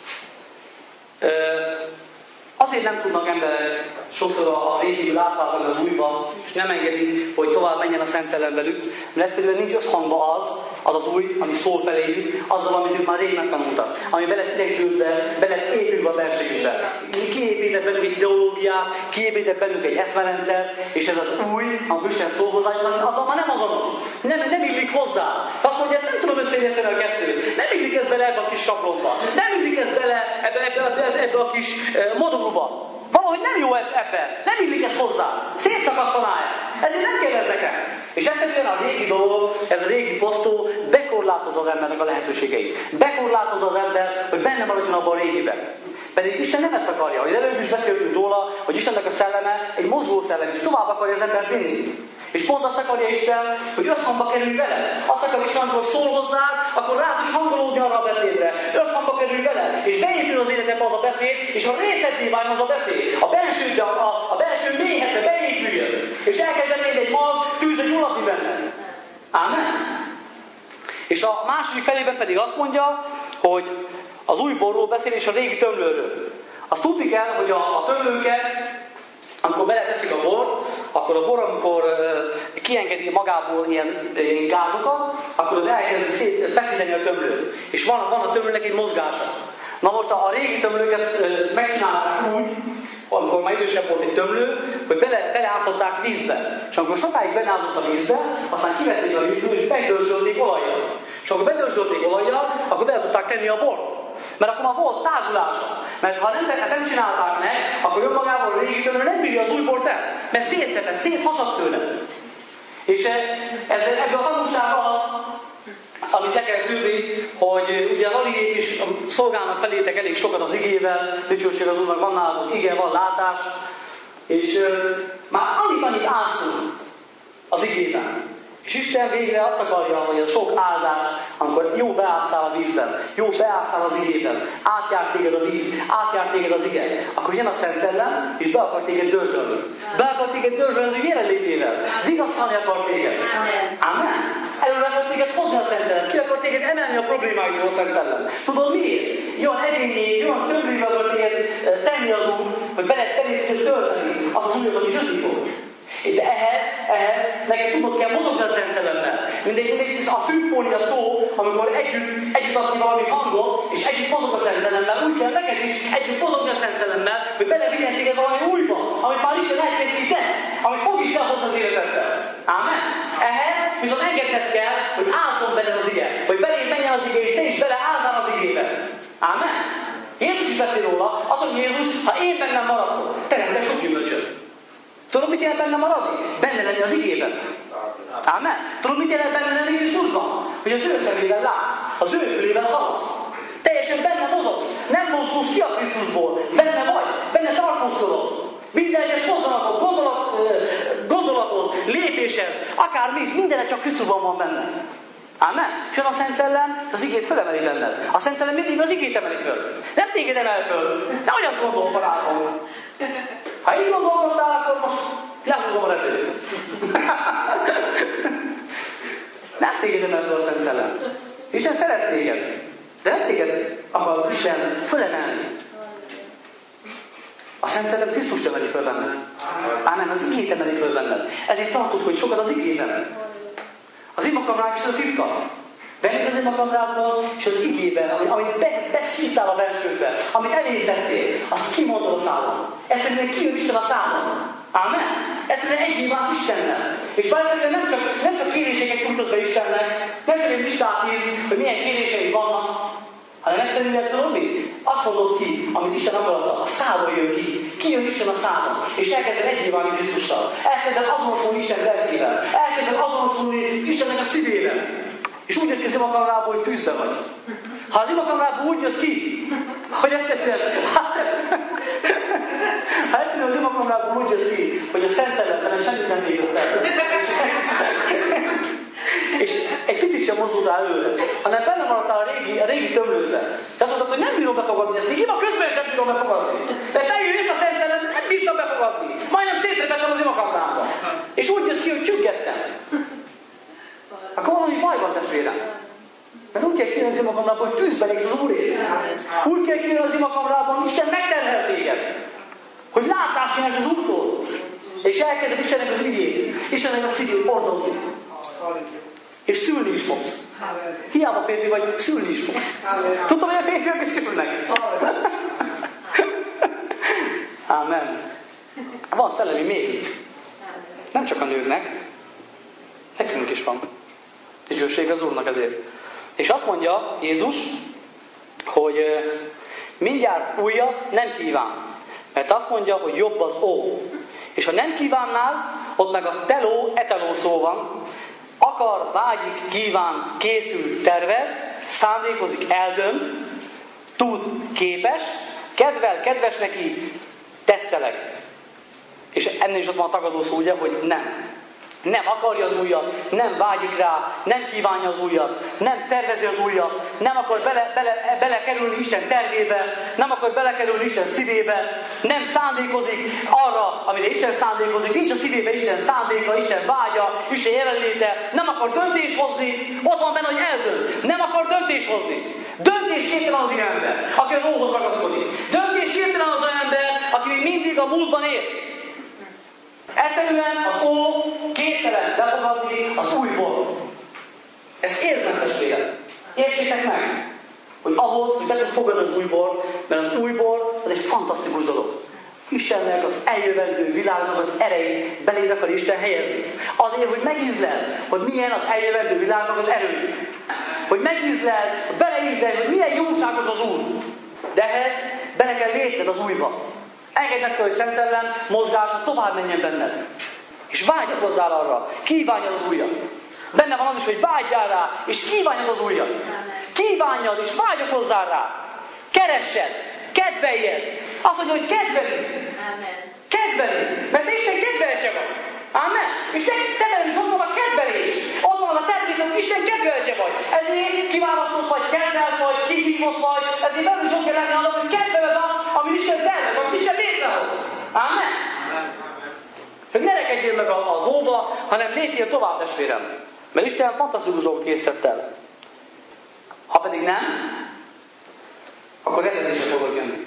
Azért nem tudnak emberek sokszor a régiből átváltani az újba, és nem engedik, hogy tovább menjen a Szent Szellem velük, mert egyszerűen nincs összhangban az, az az új, ami szól feléjük, azzal, amit ők már rég megtanultak, ami bele idegződve, bele épülve a belsejükbe. Kiépített bennük egy ideológiát, kiépített bennük egy eszmerendszer, és ez az új, ami Isten szól hozzájuk, az, az már nem azonos. Nem, nem illik hozzá. Azt mondja, ezt nem tudom összeérteni a kettőt. Nem illik ez bele ebbe a kis sablonba. Nem illik ez bele ebbe, ebbe, ebbe, ebbe, ebbe a kis uh, modorúba. Valahogy nem jó ebbe. Nem illik ez hozzá. Szétszakasztaná ezt. Ezért nem kérdeznek el. És egyszerűen a régi dolog, ez a régi posztó bekorlátozza az embernek a lehetőségeit. Bekorlátozza az ember, hogy benne maradjon abban a régiben. Pedig Isten nem ezt akarja. Hogy előbb is beszéltünk róla, hogy Istennek a szelleme egy mozgó szellem, és tovább akarja az embert vinni. És pont azt akarja Isten, hogy összhangba kerülj vele. Azt akarja Isten, hogy szól hozzád, akkor rá tudj hangolódni arra a beszédre. Összhangba kerülj vele, és beépül az életedbe az a beszéd, és a részedné váljon az a beszéd. A belsődbe, a, a, a belső mélyedbe beépüljön. És elkezded még egy mag tűzön nyulatni benne. Ámen? És a második felében pedig azt mondja, hogy az új borról beszél, és a régi tömlőről. Azt tudni kell, hogy a, a tömlőket, amikor beleteszik a bort, akkor a bor, amikor uh, kiengedi magából ilyen, ilyen gázokat, akkor az elkezdi feszíteni a tömlőt. És van, van a tömlőnek egy mozgása. Na most a, a régi tömlőket uh, megcsinálták úgy, amikor már idősebb volt egy tömlő, hogy bele, beleászották vízbe. És amikor sokáig beleázott a vízbe, aztán kivették a vízből, és megdörzsölték olajjal. És amikor bedörzsölték olajjal, akkor bele tudták tenni a bort. Mert akkor már volt tágulása. Mert ha nem, ezt nem csinálták meg, akkor önmagával a régi tömlő nem bírja az új bort el. Mert szétszepett, széthasadt tőle. És ez, ebből a tanulság az, amit le kell szűrni, hogy ugye a ligék is szolgálnak felétek elég sokat az igével, dicsőség az Úrnak, van náluk ige, van látás, és uh, már annyit-annyit ászunk az igében. És Isten végre azt akarja, hogy a sok áldás, amikor jó beásztál a vízben, jó beásztál az igében, átjárt téged a víz, átjárt téged az ige, akkor jön a Szent Szellem, és be akar téged dörzsölni. Be akar téged dörzsölni az ő jelenlétével. Vigasztalni akar téged. Amen. Előre akar téged hozni a Szent Szellem. Ki akar téged emelni a problémáidról a Szent Szellem. Tudod miért? Olyan edényé, olyan többlébe akar téged tenni az Úr, hogy bele tudja tölteni az az újat, ami jönni fog. De ehhez, ehhez neked tudod kell mozogni a Szent Szellemmel. Mindegy, mindegy, a szimfónia szó, amikor együtt, együtt ad ki valami hangot, és együtt mozog a Szent Szellemmel, úgy kell neked is együtt mozogni a Szent Szellemmel, hogy belevigyen téged valami újba, amit már Isten elkészített, amit fog Isten hozni az életedbe. Ámen? Ehhez viszont engedned kell, hogy ázzon benned az ige, hogy beléd menjen az ige, és te is bele ázzál az igébe. Ámen? Jézus is beszél róla, azt mondja Jézus, ha én bennem maradok, teremtek sok gyümölcsöt. Tudod, mit jelent benne maradni? Benne lenni az igében. Ámen. Tudod, mit jelent benne lenni Jézusban? Hogy az ő szemével látsz, az ő fülével hallasz. Teljesen benne mozogsz. Nem mozdulsz ki a Krisztusból. Benne vagy, benne tartózkodod. Minden egyes mozdulatot, gondolat, gondolatot, lépésed, akármit, mindenre csak Krisztusban van benne. Ámen. És jön a Szent Szellem, az igét fölemeli benned. A Szent Szellem mindig az igét emeli föl. Nem téged emel föl. Nehogy azt gondolod barátom. Ha így gondolkodtál, akkor most lehúzom a repülőt. Nem téged emel föl a Szent Szellem. Isten szeret téged. De nem téged akar Isten fölemelni. A Szent Szellem Krisztust emeli föl benned. Ámen, az igét emeli föl benned. Ezért tartózkodj sokat az igében. Az imakamrák is az írta. Benned az imakamrákban és az igében, amit be, beszírtál a belsődbe, amit elészettél, azt kimondod a számon. Egyszerűen kijön Isten a számon. Ámen? Egyszerűen egyébász Istennel. És valószínűleg nem csak, nem csak kéréseket nyújtasz be Istennek, nem csak egy listát írsz, hogy milyen kérései vannak, hanem egyszerűen tudod mi? Azt mondod ki, amit Isten akarata, a szádon jön ki. Kijön Isten a szádon, és elkezded egyébálni Krisztussal. Elkezded azonosulni Isten lelkével. Elkezded azonosulni Istennek a szívével. És úgy jössz ki az imakamrából, hogy tűzbe vagy. Ha az imakamrából úgy jössz ki, hogy egyszerűen, ha egyszerűen az imakamrából úgy jössz ki, hogy a Szent Szellemben semmit nem nézett el. És egy picit sem mozdultál előre, hanem benne maradtál a régi, a régi tömlődbe. És azt mondtad, hogy nem bírom befogadni ezt, még ima közben sem bírom befogadni. De feljön a Szent Szellem, nem bírtam befogadni. Majdnem szétrepettem az imakamrámba. És úgy jössz ki, hogy csüggettem. kell kinézni magamról, hogy tűzben égsz az Úrért. Úgy kell kinézni magamról, hogy Isten megterhel téged. Hogy látást nyersz az Úrtól. És elkezded Istennek az ügyét. Istennek a szívét hordozni. És szülni is fogsz. Hiába férfi vagy, szülni is fogsz. Tudtam, hogy a férfiak is szülnek. Amen. Van szellemi még. Nem csak a nőknek. Nekünk is van. Dicsőség az Úrnak ezért. És azt mondja Jézus, hogy mindjárt újat nem kíván. Mert azt mondja, hogy jobb az ó. És ha nem kívánnál, ott meg a teló, eteló szó van. Akar, vágyik, kíván, készül, tervez, szándékozik, eldönt, tud, képes, kedvel, kedves neki, tetszeleg. És ennél is ott van a tagadó szó, ugye, hogy nem. Nem akarja az újat, nem vágyik rá, nem kívánja az újat, nem tervezi az újat, nem akar bele, bele, belekerülni Isten tervébe, nem akar belekerülni Isten szívébe, nem szándékozik arra, amire Isten szándékozik, nincs a szívébe Isten szándéka, Isten vágya, Isten jelenléte, nem akar döntést hozni, ott van benne, hogy eldönt, nem akar döntést hozni. Döntés képtelen az ilyen ember, aki az óhoz ragaszkodik. Döntés képtelen az olyan ember, aki még mindig a múltban él. Egyszerűen az ó képtelen befogadni az újból. Ez értelmességet. Értsétek meg, hogy ahhoz, hogy be tudsz fogadni az újból, mert az újból az egy fantasztikus dolog. Istennek az eljövendő világnak az erejét beléd akar Isten helyezni. Azért, hogy megízlel, hogy milyen az eljövendő világnak az erő. Hogy megízlel, hogy beleízlel, hogy milyen jóságos az Úr. De ehhez bele kell lépned az újba. Engednek kell, hogy Szent Szellem mozgása tovább menjen benned. És vágyakozzál arra. Kívánjad az újat. Benne van az is, hogy vágyjál rá, és kívánjad az újat. Kívánjad, és vágyakozzál rá. Keressed, kedveljed. Azt mondja, hogy kedveli. Kedveli. Mert Isten kedveltje van. Amen. És te, te veled is ott van a kedvelés. Ott van az a természet, Isten kedveltje vagy. Ezért kiválasztott vagy, kedvelt vagy, kihívott vagy. Ezért veled is ott kell lenni annak, hogy kedveled azt, ami Isten tervez, amit Isten létrehoz. Amen. Hogy ne rekedjél meg az óba, hanem lépjél tovább, testvérem. Mert Isten fantasztikus dolgot készített el. Ha pedig nem, akkor rekedésre fogod jönni.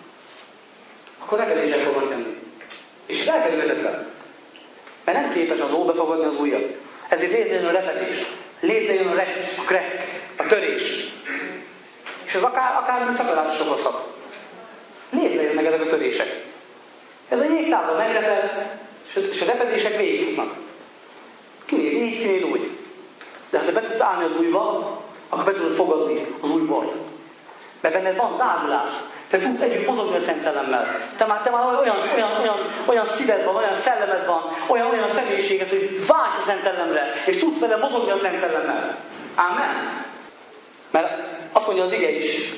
Akkor rekedésre fogod jönni. És ez elkerülhetetlen. Mert nem képes az ó befogadni az újat. Ezért létrejön a repedés. Létrejön a rek, a krek, a törés. És ez akár, akár szakadás is okozhat. Létrejönnek ezek a törések. Ez a jégtábla megreped, és a repedések végigfutnak. Kinél így, kinél úgy. De ha te be tudsz állni az újba, akkor be tudod fogadni az új bort. Mert benned van távulás. Te tudsz együtt mozogni a Szent Szellemmel. Te már, te már olyan, olyan, olyan, olyan szíved van, olyan szellemed van, olyan, olyan személyiséget, hogy vágysz a Szent Szellemre, és tudsz vele mozogni a Szent Szellemmel. Amen. Mert azt mondja az ige is,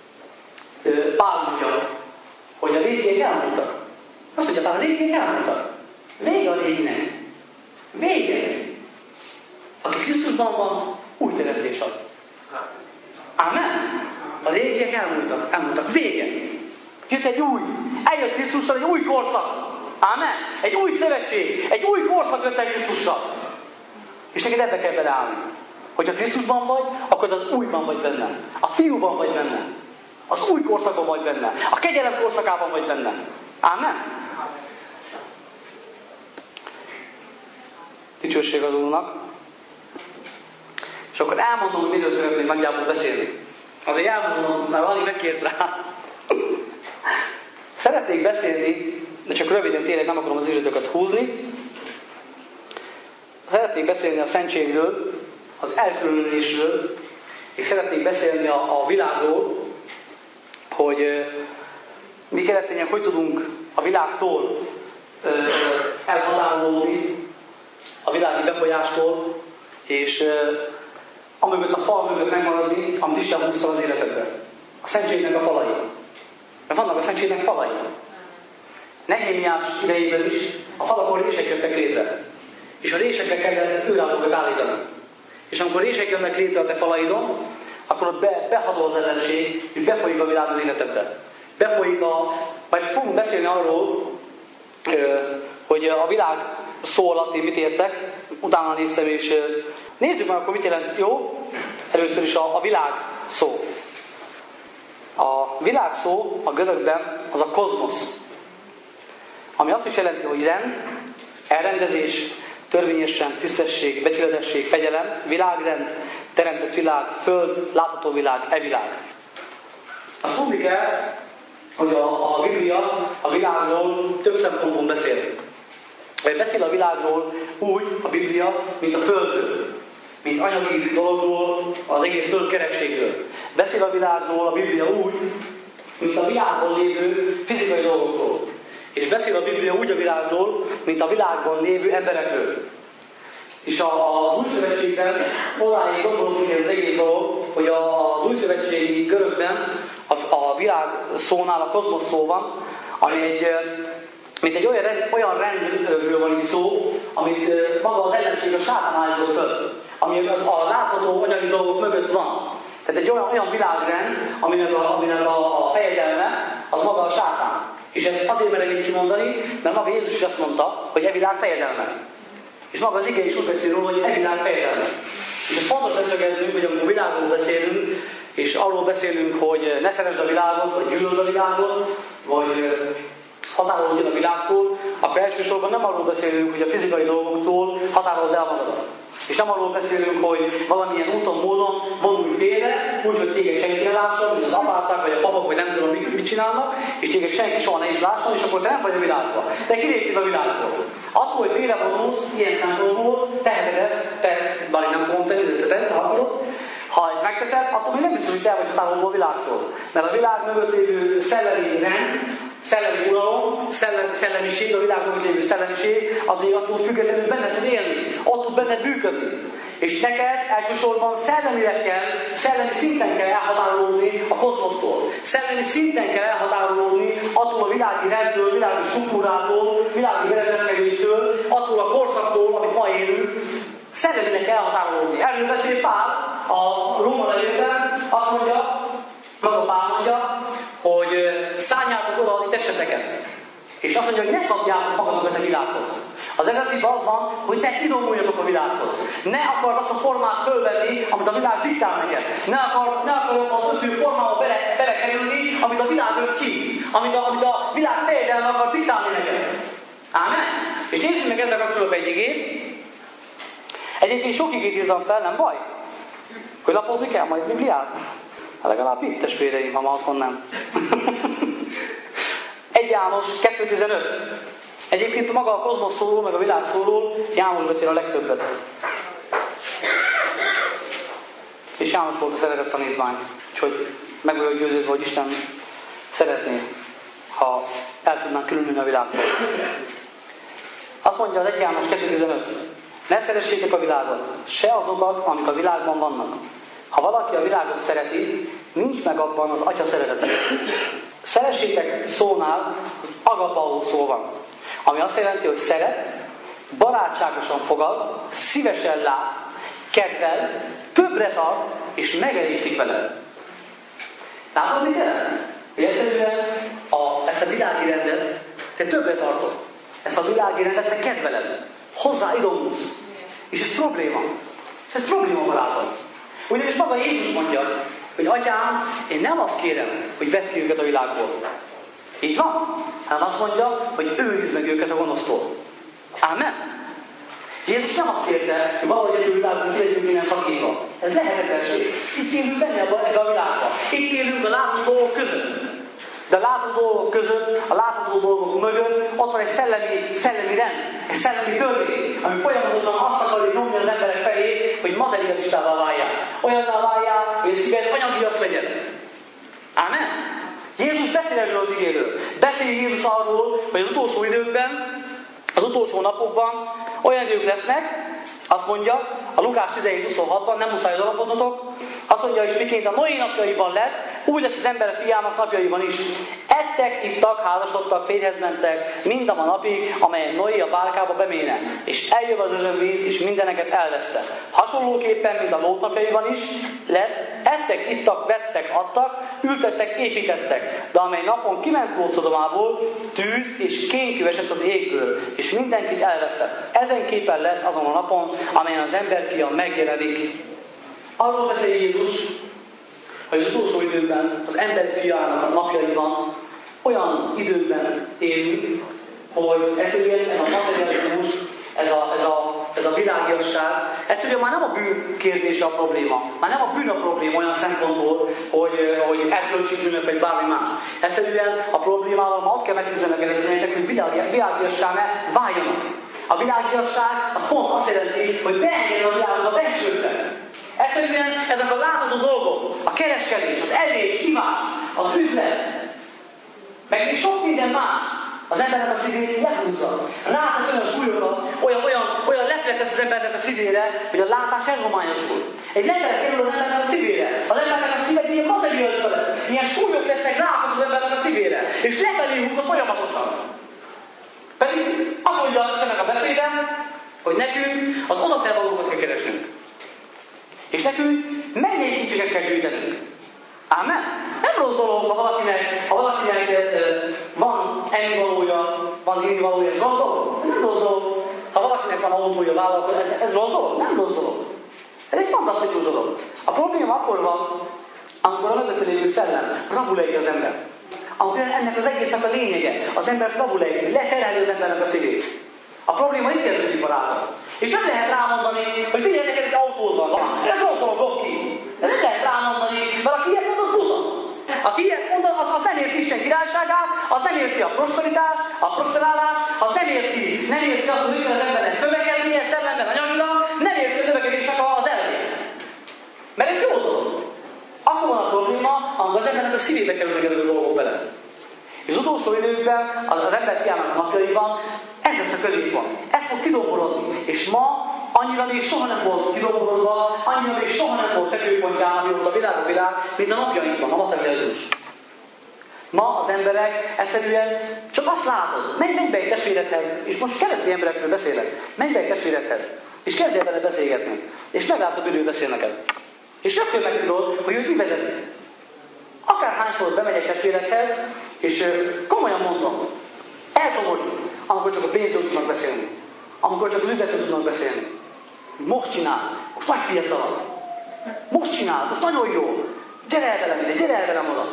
Pál mondja, hogy a régiek elmúltak. Azt mondja, Pál, a régiek elmúltak. Vége a réginek. Vége. Aki Krisztusban van, új teremtés az. Amen. A régiek elmúltak, elmúltak. Vége. Jött egy új, eljött Krisztussal egy új korszak. Amen. Egy új szövetség, egy új korszak jött el Krisztussal. És neked ebbe kell beleállni. Hogyha Krisztusban vagy, akkor az újban vagy benne. A fiúban vagy benne. Az új korszakban vagy benne. A kegyelem korszakában vagy benne. Amen. Dicsőség az Úrnak. És akkor elmondom, hogy miről szeretnék nagyjából beszélni. Azért elmondom, mert Ani megkért rá. Szeretnék beszélni, de csak röviden tényleg nem akarom az időtöket húzni. Szeretnék beszélni a szentségről, az elkülönülésről, és szeretnék beszélni a, a világról, hogy uh, mi keresztények hogy tudunk a világtól uh, elhatárolódni, a világi befolyástól, és uh, amögött a fal mögött megmaradni, amit Isten húzta az életedben. A szentségnek a falai. Mert vannak a szentségnek falai. Nehémiás idejében is a falakon rések jöttek létre. És a résekre kellett őrállókat állítani. És amikor rések jönnek létre a te falaidon, akkor ott be, behadol az ellenség, és befolyik a világ az életedbe. Befolyik a... Majd fogunk beszélni arról, hogy a világ szó alatt én mit értek. Utána néztem, és nézzük meg akkor mit jelent, jó? Először is a, a világ szó. A világ szó a görögben az a kozmosz, ami azt is jelenti, hogy rend, elrendezés, törvényes rend, tisztesség, becsületesség, fegyelem, világrend, teremtett világ, föld, látható világ, e világ. Azt tudni kell, hogy a, a Biblia a világról több szempontból beszél. Vagy beszél a világról úgy, a Biblia, mint a földről, mint anyagi dologról, az egész föld kerekségről. Beszél a világról a Biblia úgy, mint a világban lévő fizikai dolgokról. És beszél a Biblia úgy a világról, mint a világban lévő emberekről. És az Új Szövetségben odáig gondolunk az egész dolog, hogy az Új Szövetségi görögben a, a világ szónál a kozmosz szó van, ami egy, mint egy olyan, rend, olyan rendről van itt szó, amit maga az ellenség a sátán állított föl, ami az a látható anyagi dolgok mögött van. Tehát egy olyan, olyan világrend, aminek, a, aminek a, a fejedelme, az maga a sátán. És ezt azért merem így kimondani, mert maga Jézus is azt mondta, hogy e világ fejedelme. És maga az ige is úgy beszél róla, hogy e világ fejedelme. És ezt fontos leszögeznünk, hogy amikor világról beszélünk, és arról beszélünk, hogy ne szeresd a világot, vagy gyűlöld a világot, vagy határolódj el a világtól, akkor elsősorban nem arról beszélünk, hogy a fizikai dolgoktól határold el magadat. És nem arról beszélünk, hogy valamilyen úton, módon vonulj félre, úgy, hogy téged senki ne lásson, hogy az apácák, vagy a papok, vagy nem tudom, mit csinálnak, és téged senki soha ne is lásson, és akkor te nem vagy a világban. Te kiléptél a világból. Attól, hogy félre vonulsz, ilyen szempontból, teheted ezt, te, bár én nem fogom tenni, de te tenni, te akarod. Ha ezt megteszed, akkor még nem biztos, hogy te vagy határolva a világtól. Mert a világ mögött lévő szellemi rend, szellemi uralom, szellemi, szellemiség, a világban lévő szellemiség, az még attól függetlenül benned tud élni, ott tud benned működni. És neked elsősorban szellemileg kell, szellemi szinten kell elhatárolódni a kozmosztól. Szellemi szinten kell elhatárolódni attól a világi rendtől, világi struktúrától, világi berendezkedéstől, attól a korszaktól, amit ma élünk. Szelleminek kell elhatárolódni. Erről beszél Pál a Róma levélben, azt mondja, maga Pál mondja, hogy szálljátok oda a testeteket. És azt mondja, hogy ne szabjátok magatokat a világhoz. Az eredetiben az van, hogy ne idomuljatok a világhoz. Ne akard azt a formát fölvenni, amit a világ diktál neked. Ne akar, ne akarod az ötő formába bele, belekerülni, amit a világ öt ki. Amit a, amit a világ fejedelme akar diktálni neked. Ámen? És nézzük meg ezzel kapcsolatban egy igét. Egyébként sok igét írtam fel, nem baj? Hogy lapozni kell majd Bibliát? Legalább itt, testvéreim, ha ma otthon nem. egy János kettő tizenöt. Egyébként maga a kozmosz szóló, meg a világ szóló, János beszél a legtöbbet. És János volt a szeretett tanítvány. Úgyhogy meg vagyok győződve, hogy Isten szeretné, ha el tudnánk különülni a világtól. Azt mondja az egy János kettő tizenöt. Ne szeressétek a világot, se azokat, amik a világban vannak. Ha valaki a világot szereti, nincs meg abban az atya szeretete. Szeressétek szónál az agapao szó van, ami azt jelenti, hogy szeret, barátságosan fogad, szívesen lát, kedvel, többre tart, és megelégszik vele. Látod, mit jelent? Hogy egyszerűen a, ezt a világi rendet te többre tartod. Ezt a világi rendet te kedveled. Hozzá idomulsz. És ez probléma. És ez probléma, barátom. Ugyanis maga Jézus mondja, hogy atyám, én nem azt kérem, hogy vedd ki őket a világból. Így van? Hanem azt mondja, hogy őrizd meg őket a gonosztól. Ámen? Jézus nem azt kérte, hogy valahogy egy világban ki legyünk minden szakítva. Ez lehetetlenség. Itt élünk benne ebbe a világba. Itt élünk a látható dolgok között. De a látható dolgok között, a látható dolgok mögött ott van egy szellemi, szellemi rend, egy szellemi törvény, ami folyamatosan azt akarja nyomni az emberek felé, hogy materialistává válják. Olyanná válják, hogy a szíved anyagias legyen. Ámen? Jézus beszél erről az igéről. Beszél Jézus arról, hogy az utolsó időkben, az utolsó napokban olyan idők lesznek, azt mondja, a Lukás tizenhét huszonhatban, nem muszáj alapoznotok, azt mondja, hogy miként a Noé napjaiban lett, úgy lesz az ember fiának napjaiban is. Ettek, ittak, házasodtak, férjhez mentek, mindam a napig, amelyen Noé a bárkába beméne, és eljön az özönvíz, és mindeneket elveszte. Hasonlóképpen, mint a Lót napjaiban is lett, ettek, ittak, vettek, adtak, ültettek, építettek, de amely napon kiment Lót Szodomából, tűz és kénkő esett az égből, és mindenkit elvesztett. Ezenképpen lesz azon a napon, amelyen az emberfia megjelenik Arról beszél Jézus, hogy az utolsó időben, az emberi fiának a napjaiban olyan időben élünk, hogy egyszerűen ez a materializmus, ez a, ez a, ez a világiasság, egyszerűen már nem a bűn kérdése a probléma. Már nem a bűn a probléma olyan szempontból, hogy, hogy erkölcsi bűnök vagy bármi más. Egyszerűen a problémával ma ott kell megküzdenek keresztényeknek, hogy világiasság ne váljanak. A világiasság az pont azt jelenti, hogy beengedjen a világot a bensőkbe. Egyszerűen ezek a látható dolgok, a kereskedés, az evés, ivás, az üzlet, meg még sok minden más, az embernek a szívét lehúzza. Rátesz olyan súlyokat, olyan, olyan, olyan leplet tesz az embernek a szívére, hogy a látás elhomályosul. Egy leplet kerül az embernek a szívére. Az embernek a szíve ilyen materialista lesz. Ilyen súlyok lesznek rátesz az embernek a szívére. És lefelé húzza folyamatosan. Pedig azt mondja ennek a beszédem, hogy nekünk az odafelvalókat kell keresnünk. És nekünk mennyei kell gyűjtenünk. Ámen? Nem rossz dolog, ha valakinek, ha valakinek e, van ennivalója, van énivalója, ez rossz dolog? Nem rossz dolog. Ha valakinek van autója, vállalkozó, ez, ez rossz dolog? Nem rossz dolog. Ez egy fantasztikus dolog. A probléma akkor van, amikor a mögöttől lévő szellem rabul-e az ember. Amikor ennek az egésznek a lényege, az ember rabul-e, leterheli az embernek a szívét. A probléma itt kezdődik, barátom. És nem lehet rámondani, hogy figyelj, neked egy autód van. Ez rossz dolog, dob ki. Ez nem lehet rámondani, mert aki ilyet mond, az buta. Aki ilyet mond, az, az nem érti Isten királyságát, az nem érti a prosperitást, a prosperálást, az nem érti, nem érti azt, hogy az embernek növekednie, szellemben, anyagilag, nem érti a növekedésnek az elvét. Mert ez jó dolog. Akkor van a probléma, amikor az embernek a szívébe kerülnek ezek a dolgok bele. És az utolsó időkben, az ember fiának napjaiban, ez lesz a középpont. Ez fog kidomborodni. És ma annyira még soha nem volt kidomborodva, annyira még soha nem volt tetőpontján, amióta a világ a világ, mint a napjainkban, a materializmus. Ma az emberek egyszerűen csak azt látod, menj, menj be egy testvéredhez, és most keresztény emberekről beszélek, menj be egy testvéredhez, és kezdjél vele beszélgetni. És meglátod, hogy ő beszél neked. És rögtön megtudod, hogy őt mi vezeti. Akárhányszor bemegy egy testvéredhez, és komolyan mondom, elszomorít, amikor csak a pénzről tudnak beszélni. Amikor csak az üzletről tudnak beszélni. Most csinál, most nagy piaca van. Most csinál, most nagyon jó. Gyere el velem ide, gyere el velem oda.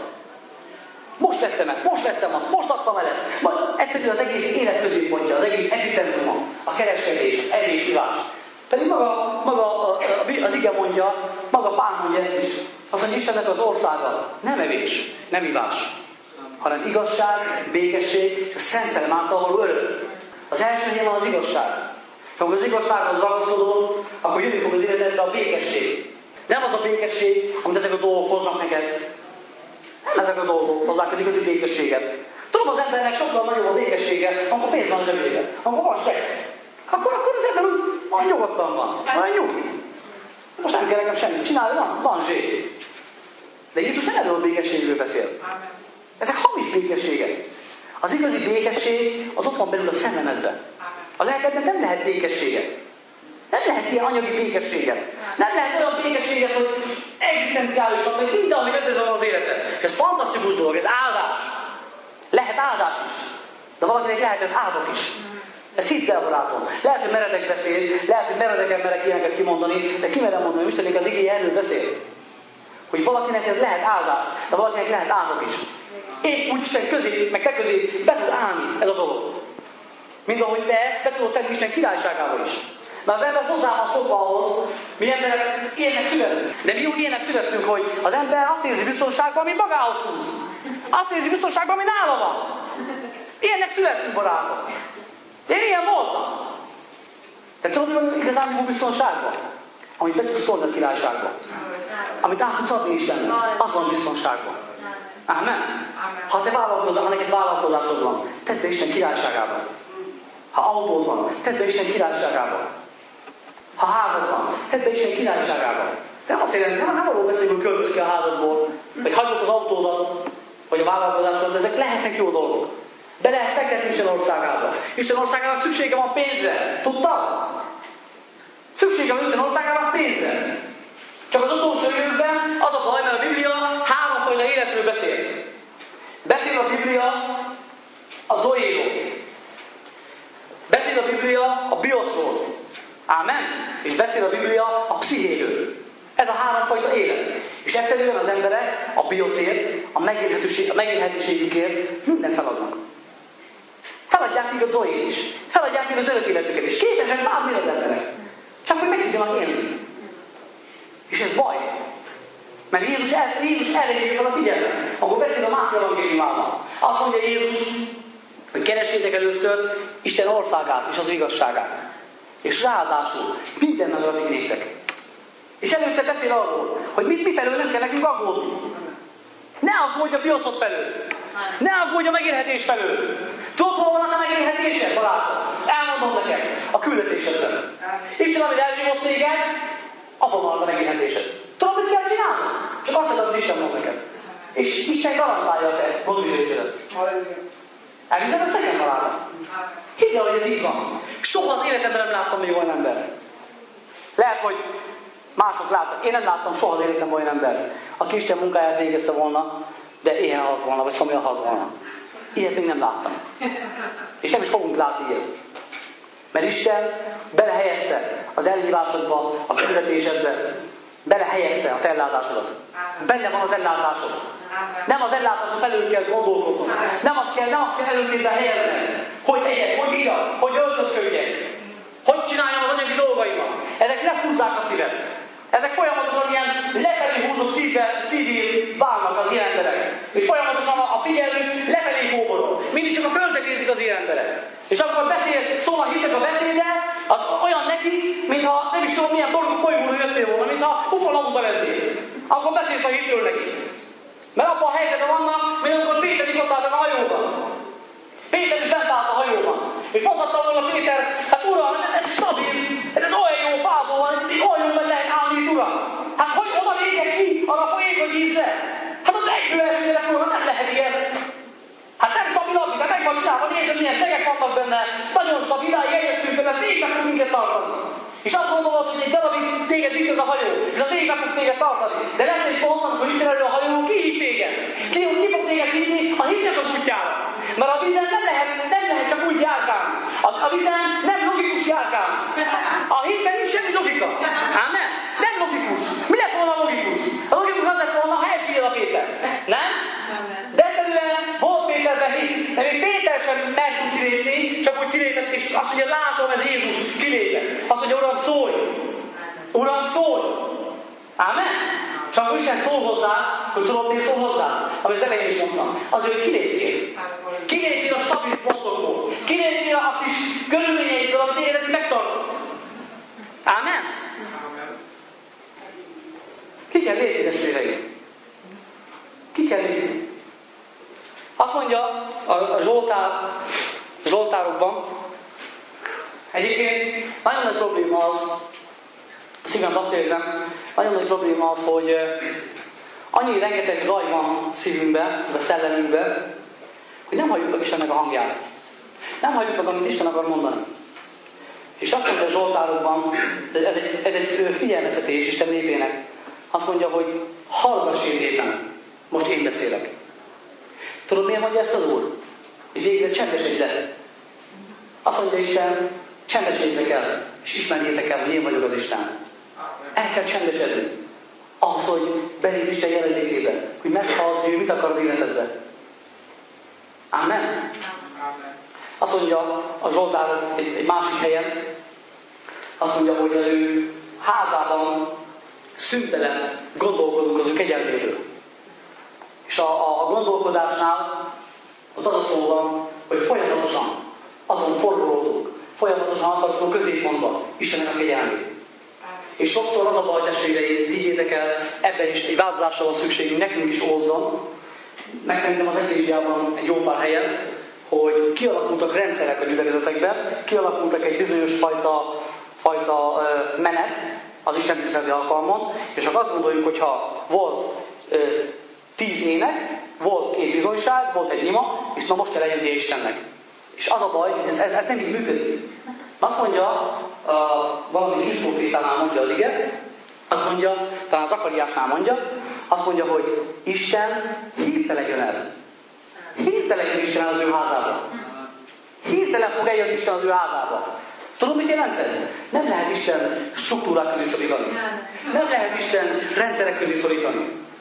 Most vettem ezt, most vettem azt, most adtam el ezt. Majd egyszerűen az egész élet középpontja, az egész epicentruma, a kereskedés, az evés, ivás. Pedig maga, maga az ige mondja, maga Pál mondja ezt is. Az mondja, Istennek az országa nem evés, nem ivás, hanem igazság, békesség és a Szent Szellem által való öröm. Az első helyen van az igazság. És amikor az igazsághoz ragaszkodol, akkor jönni fog az életedbe a békesség. Nem az a békesség, amit ezek a dolgok hoznak neked. Nem ezek a dolgok hozzák az igazi békességet. Tudom, az embernek sokkal nagyobb a békessége, amikor pénz van a zsebében, amikor van stressz. Akkor, akkor az ember úgy van, nyugodtan van, van nyugi. Most nem kell nekem semmit csinálni, van, van zsé. De Jézus nem erről a békességről beszél. Ezek hamis békességek. Az igazi békesség az ott van belül a szememedben. A lelkednek nem lehet békessége. Nem lehet ilyen anyagi békességet. Nem lehet olyan békességet, hogy egzisztenciálisan, hogy minden, ami ötözön az életed. Ez fantasztikus dolog, ez áldás. Lehet áldás is. De valakinek lehet ez áldok is. Ez hidd el, barátom. Lehet, hogy meredek beszél, lehet, hogy meredek emberek ilyeneket kimondani, de ki merem mondani, hogy Istenik az igéje erről beszél. Hogy valakinek ez lehet áldás, de valakinek lehet áldok is. Épp úgy Isten közé, meg te közé be tud állni ez a dolog. Mint ahogy te ezt be tudod tenni Isten királyságába is. Mert az ember hozzá van szokva ahhoz, mi emberek ilyenek születünk. De mi úgy ilyenek születünk, hogy az ember azt érzi biztonságban, ami magához húz. Azt érzi biztonságban, ami nála van. Ilyenek születünk, barátom. Én ilyen voltam. De tudod, hogy igazán jó biztonságban? Amit be tudsz szólni a királyságban. Amit át tudsz adni Istennek, az van biztonságban. Amen. Ha te vállalkozol, ha neked vállalkozásod van, tedd be Isten királyságában. Ha autód van, tedd be Isten királyságában. Ha házad van, tedd be Isten királyságában. De nem azt jelenti, nem, nem arról beszélünk, hogy költöz ki a házadból, vagy hagyd az autódat, vagy a vállalkozásodat, de ezek lehetnek jó dolgok. De lehet fektetni Isten országába. Isten országának szüksége van pénzre. Tudtad? Szüksége van Isten országának pénzre. Csak az utolsó időkben az a baj, mert a Biblia háromfajta életről beszél. Beszél a Biblia a zoéról. Beszél a Biblia a bioszról. Ámen? És beszél a Biblia a pszichéről. Ez a három egyszerűen az emberek a bioszért, a megélhetőség, a megélhetőségükért mindent feladnak. Feladják még a Zoét is. Feladják még az örök életüket is. Képesek bármire az emberek. Csak hogy meg tudjanak élni. És ez baj. Mert Jézus, el, Jézus elérjék fel a figyelmet. Akkor beszél a Máté evangéliumában. Azt mondja Jézus, hogy keressétek először Isten országát és az igazságát. És ráadásul minden megratik néktek. És előtte beszél arról, hogy mit mi felől nem kell nekünk aggódni. Ne aggódj a bioszot felől. Ne aggódj a megélhetés felől. Tudod, hol van a megélhetésed, barátom? Elmondom neked. A küldetésedben. Isten, amit elhívott téged, abban van a megélhetésed. Tudod, mit kell csinálni? Csak azt mondod, hogy Isten mond neked. És Isten garantálja a te gondviselésedet. Elhiszed, hogy szegyen barátom? Hidd el, hogy ez így van. Soha az életemben nem láttam még olyan embert. Lehet, hogy mások láttak. Én nem láttam soha az életemben olyan embert, aki Isten munkáját végezte volna, de éhen halt volna, vagy szomjan halt volna. Ilyet még nem láttam. És nem is fogunk látni ilyet. Mert Isten belehelyezte az elhívásodba, a küldetésedbe, belehelyezte a te ellátásodat. Benne van az ellátásod. Nem az ellátásod felül kell gondolkodnod. Nem azt kell, nem azt kell előtérbe helyezni, hogy egyek, hogy igyak, hogy öltözködjek, hogy csináljam az anyagi dolgaimat. Ezek lehúzzák a szívet. Ezek folyamatosan ilyen lefelé húzó szívvel, szívvé válnak az ilyen emberek. És folyamatosan a figyelmük lefelé kóborol. Mindig csak a földet érzik az ilyen emberek. És akkor beszél, szól a hitek a beszéde, az olyan neki, mintha nem is tudom milyen bolygóról jöttél volna, mintha ufonauta lennél. Akkor beszélsz a hitről neki. Mert abban a helyzetben vannak, mint amikor Péter is ott álltak a hajóban. Péter is bent állt a hajóban. És mondhatta volna Péter, hát uram, ez stabil, ez olyan jó fából van, olyan jó, hogy lehet állni itt, uram. Hát hogy oda lépek ki arra a folyékony vízre? Hát az egyből elsőre, uram, nem lehet ilyen. Hát nem stabilabb, de meg van csinálva, nézd, milyen szegek vannak benne. Nagyon stabil, idáig eljöttünk, de szépen fog minket tartani. És azt gondolod, hogy egy darabig téged vitt az a hajó, és az éjjel fog téged tartani. De lesz egy pont, amikor Isten elő a hajó, ki hív téged? Ki, ki fog téged hívni? A hitnek az útjára. Mert a vízen nem lehet, nem lehet csak úgy járkálni. A, a vízen nem logikus járkálni. A hitben nincs semmi logika. Amen? Nem logikus. Mi lett volna logikus? A logikus az lett volna, ha elszíjad a Péter. Nem? De egyszerűen volt Péterben hit. De még Péter sem meg tud kilépni, csak úgy kilépett, és azt mondja, látom, ez Jézus kilépett. Azt mondja, Uram, szólj! Uram, szólj! Amen? És akkor Isten szól hozzá, hogy tudod, miért szól hozzá? Ami az elején is mondtam. Azért, hogy kilépjél. Kilépjél a stabil pontokból. Kilépjél a kis körülményeidből, amit életed megtartott. Amen? Ki kell lépni, testvéreim? Ki kell lépni? Azt mondja a, a Zsoltár, a Zsoltárokban, egyébként nagyon nagy probléma az, szívem azt érzem, nagyon nagy probléma az, hogy annyi rengeteg zaj van szívünkben, a szellemünkben, hogy nem halljuk meg Istennek a hangját. Nem halljuk meg, amit Isten akar mondani. És azt mondja a Zsoltárokban, ez egy, ez egy figyelmeztetés Isten népének, azt mondja, hogy hallgass én népem, most én beszélek. Tudod, miért mondja ezt az Úr? És végre csendesedj le. Azt mondja Isten, csendesedjétek el, és ismerjétek el, hogy én vagyok az Isten. El kell csendesedni. Ahhoz, hogy belép Isten jelenlétébe, hogy meghallod, hogy ő mit akar az életedbe. Amen? Amen. Azt mondja a Zsoltár egy, egy másik helyen, azt mondja, hogy az ő házában szüntelen gondolkodunk az ő kegyelméről. És a, a gondolkodásnál ott az a szó van, hogy folyamatosan azon forgolódunk, folyamatosan azt adjuk a középpontba Istennek a kegyelmét. És sokszor az a baj, testvéreim, higgyétek el, ebben is egy változásra van szükségünk, nekünk is ózzon. Meg szerintem az Eklésiában egy jó pár helyen, hogy kialakultak rendszerek a gyülekezetekben, kialakultak egy bizonyos fajta, fajta uh, menet az Isten tiszteleti alkalmon, és akkor azt gondoljuk, hogy ha volt uh, tíz ének, volt két bizonyság, volt egy ima, és na most kell eljönni Istennek. És az a baj, hogy ez, ez, ez nem így működik. Azt mondja, uh, valami Krisztófétánál mondja az ige, azt mondja, talán Zakariásnál mondja, azt mondja, hogy Isten hirtelen jön el. Hirtelen jön Isten az ő házába. Hirtelen fog eljönni Isten az ő házába. Tudod, mit jelent ez? Nem lehet Isten struktúrák közé szorítani. Nem lehet Isten rendszerek közé szorítani.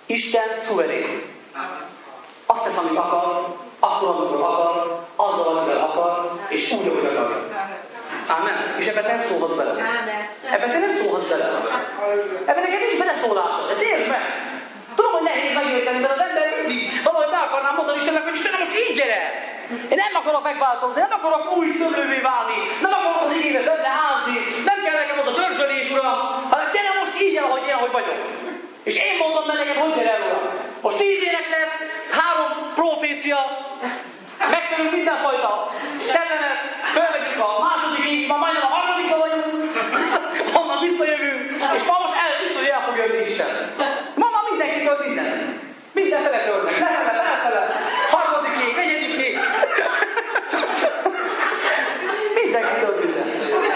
Isten szuverén. Azt tesz, amit akar, akkor, amikor akar, azzal, amivel akar, és úgy, ahogy akarja. Ámen. És ebben nem szólhat bele. Ebben te nem szólhat bele. Ebben neked nincs beleszólásod. Ez értsd meg. Tudom, hogy nehéz megérteni, de az ember mindig valahogy be akarnám mondani Istennek, hogy Istenem, most így gyere! Én nem akarok megváltozni, nem akarok új tömlővé válni, nem akarok az igébe benne ázni, nem kell nekem az a törzsölés, Uram, hanem gyere most így el, ahogy én, ahogy vagyok. És én mondom be neked, hogy gyere el, Uram. Most tíz ének lesz, három profécia, megtörünk mindenfajta szellemet, fölmegyünk a másodikig, ma majdnem a harmadikba vagyunk, onnan visszajövünk, és ma most el, biztos, hogy el fog jönni Isten. Ma ma mindenki tör mindent. Mindenfele törnek, lefele, felfele, harmadikig, negyedikig. Mindenki tör mindent.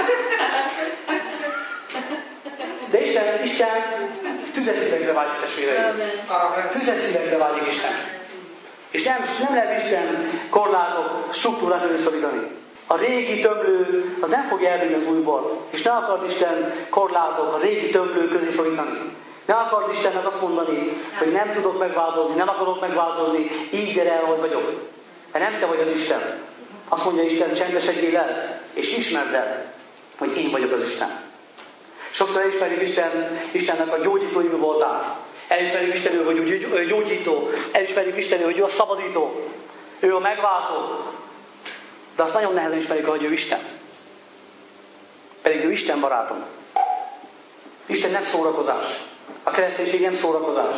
De Isten, Isten tüzes szívekre vágyik, testvéreim. Tüzes szívekre vágyik Isten. És nem, nem lehet Isten korlátok, struktúrát előszorítani. A régi tömlő az nem fogja elvinni az újból. És ne akart Isten korlátok, a régi tömlő közé szorítani. Ne akart Istennek azt mondani, hogy nem tudok megváltozni, nem akarok megváltozni, így gyere el, ahogy vagyok. De nem te vagy az Isten. Azt mondja Isten, csendesedjél el, és ismerd el, hogy én vagyok az Isten. Sokszor elismerjük Isten, Istennek a gyógyító ige voltát. Elismerjük Istenről, hogy ő gyógyító. Elismerjük Istenről, hogy ő a szabadító. Ő a megváltó. De azt nagyon nehezen ismerjük, hogy ő Isten. Pedig ő Isten barátom. Isten nem szórakozás. A kereszténység nem szórakozás.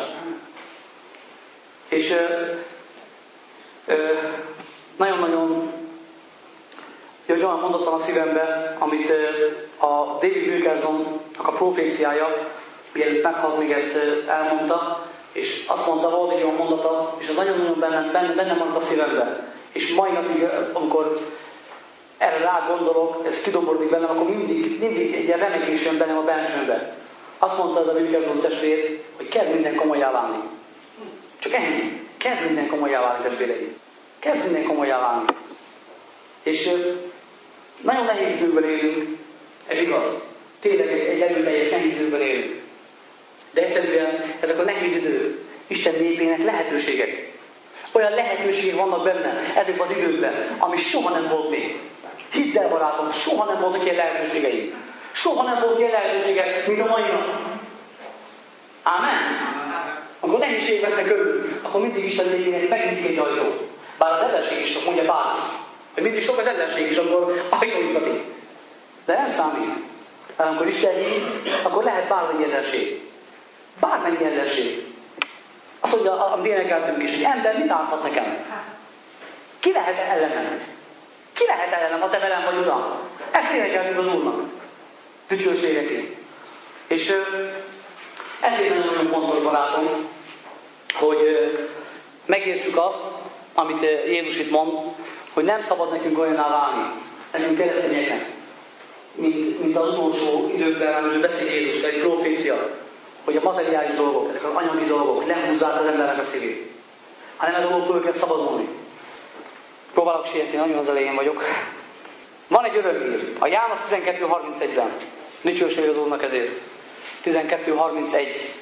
És ö, ö, nagyon-nagyon egy olyan mondat van a szívembe, amit ö, a David Wilkersonnak a proféciája, mielőtt meghalt, még ezt elmondta, és azt mondta, volt egy olyan mondata, és az nagyon-nagyon bennem, bennem, bennem maradt a szívembe. És mai napig, amikor erre rá gondolok, ez kidomborodik bennem, akkor mindig, mindig egy ilyen remegés jön bennem a bensőmbe. Azt mondta az a Wilkerson testvér, hogy kezd minden komolyá válni. Csak ennyi. Kezd minden komolyá válni, testvéreim. Kezd minden komolyá válni. És nagyon nehéz időben élünk, ez igaz. Tényleg egy erőteljes nehéz időben élünk. De egyszerűen ezek a nehéz idők Isten népének lehetőségek. Olyan lehetőségek vannak benne ezekben az időkben, ami soha nem volt még. Hidd el, barátom, soha nem voltak ilyen lehetőségeim. Soha nem volt ilyen lehetőségek, mint a mai nap. Ámen? Amikor nehézség vesznek körül, akkor mindig Isten népének megint egy ajtó. Bár az ellenség is sok, mondja Pál, hogy mindig sok az ellenség is, akkor ajtójukat. De nem számít. Amikor Isten hív, akkor lehet bármennyi ellenség. Bármennyi ellenség. Azt mondja, amit énekeltünk is, hogy ember mit állhat nekem? Ki lehet ellenem? Ki lehet ellenem, ha te velem vagy, Uram? Ezt énekeltünk az Úrnak. Dicsőségeként. És ezért nagyon fontos, barátom, hogy megértsük azt, amit Jézus itt mond, hogy nem szabad nekünk olyanná válni, nekünk keresztényeknek, mint, mint az utolsó időkben, amiről beszél Jézus, egy profécia, hogy a materiális dolgok, ezek az anyagi dolgok lehúzzák az embernek a szívét. Hanem ez alól föl kell szabadulni. Próbálok sietni, nagyon az elején vagyok. Van egy örömhír, a János tizenkettő harmincegyben. Dicsőség az Úrnak ezért. tizenkettő harmincegy.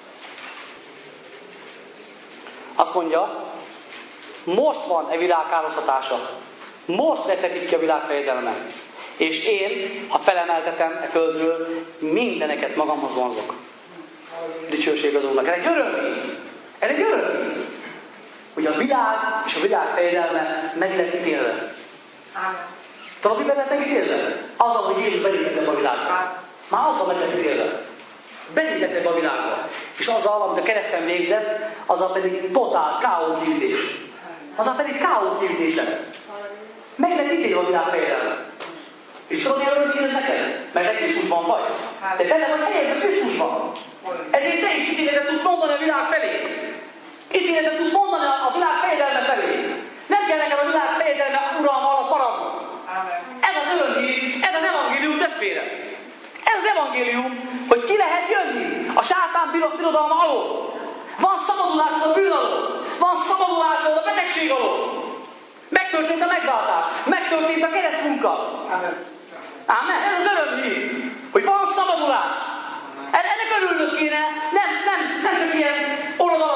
Azt mondja, most van e világ károsztatása. Most vetetik ki a világ fejedelme. És én, ha felemeltetem e földről, mindeneket magamhoz vonzok. Dicsőség az Úrnak. Ez egy örömhír. Ez egy örömhír. Hogy a világ és a világ fejedelme meg lett ítélve. Tudod, mi meg lett megítélve? Azzal, hogy Jézus belépett a világba. Már azzal meg lett ítélve. Belépett a világba. És azzal, amit a kereszten végzett, azzal pedig totál káogyűjtés. Azzal pedig káogyűjtés lett. Meg lett ítélve a világ fejedelme. És tudod, mi örömhír ez neked? Mert egy Krisztusban vagy. De bele vagy helyezve Krisztusban. Ezért te is ítéletet tudsz mondani a világ felé. Ítéletet tudsz mondani a világ fejedelme felé. Nem kell neked a világ fejedelme uralma alatt maradnod. Ez az örömhír, ez az evangélium, testvére. Ez az evangélium, hogy ki lehet jönni a sátán birodalma alól. Van szabadulásod a bűn alól. Van szabadulásod a betegség alól. Megtörtént a megváltás. Megtörtént a keresztmunka. Ámen. Ez az örömhír, hogy van szabadulás. Ennek örülnöd kéne, nem, nem, nem csak ilyen orodalmi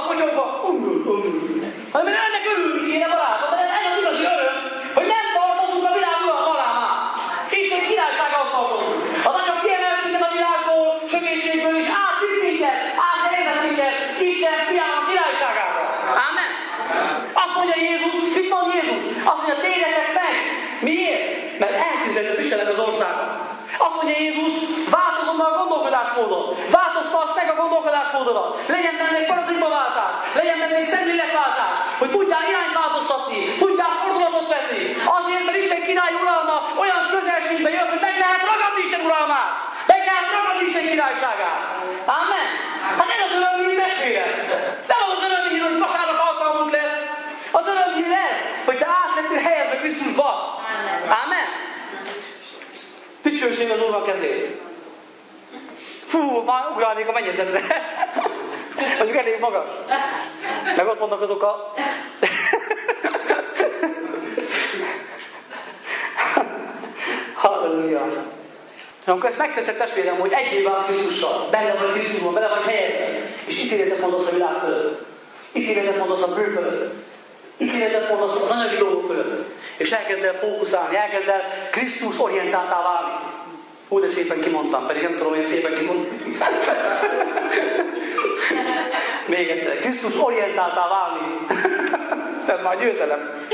királyságába. Ámen. Azt mondja Jézus, mit mond Jézus? Azt mondja, térjetek meg. Miért? Mert elképzelhető Istennek az országa. Azt mondja Jézus, változom meg a gondolkodásmódot. Változtass meg a gondolkodásmódodat. Legyen benne egy paradigmaváltás. Legyen benne egy szemléletváltás. Hogy tudjál irányt változtatni. Tudjál fordulatot venni. Azért, mert Isten király uralma olyan közelségbe jön, hogy meg lehet ragadni Isten uralmát. Meg lehet ragadni Isten királyságát. Ámen. Hát ez az örömhír testvérem. Nem az örömhír, hogy vasárnap alkalmunk lesz. Az örömhír ez, hogy te át lettél helyezve Krisztusba. Ámen. Dicsőség az Úrnak kezét. Fú, már ugrálnék a mennyezetre. Mondjuk elég magas. Meg ott vannak azok a... Halleluja. Amikor ezt megteszed testvérem, hogy egyéb válsz Krisztussal, benne vagy Krisztusban, bele vagy helyezve, és ítéletet mondasz a világ fölött. Ítéletet mondasz a bűn fölött. Ítéletet mondasz az anyagi dolgok fölött. És elkezd el fókuszálni, elkezd el Krisztus orientáltá válni. Hú, de szépen kimondtam, pedig nem tudom, hogy szépen kimondtam. Még egyszer, Krisztus orientáltá válni. Ez már győzelem.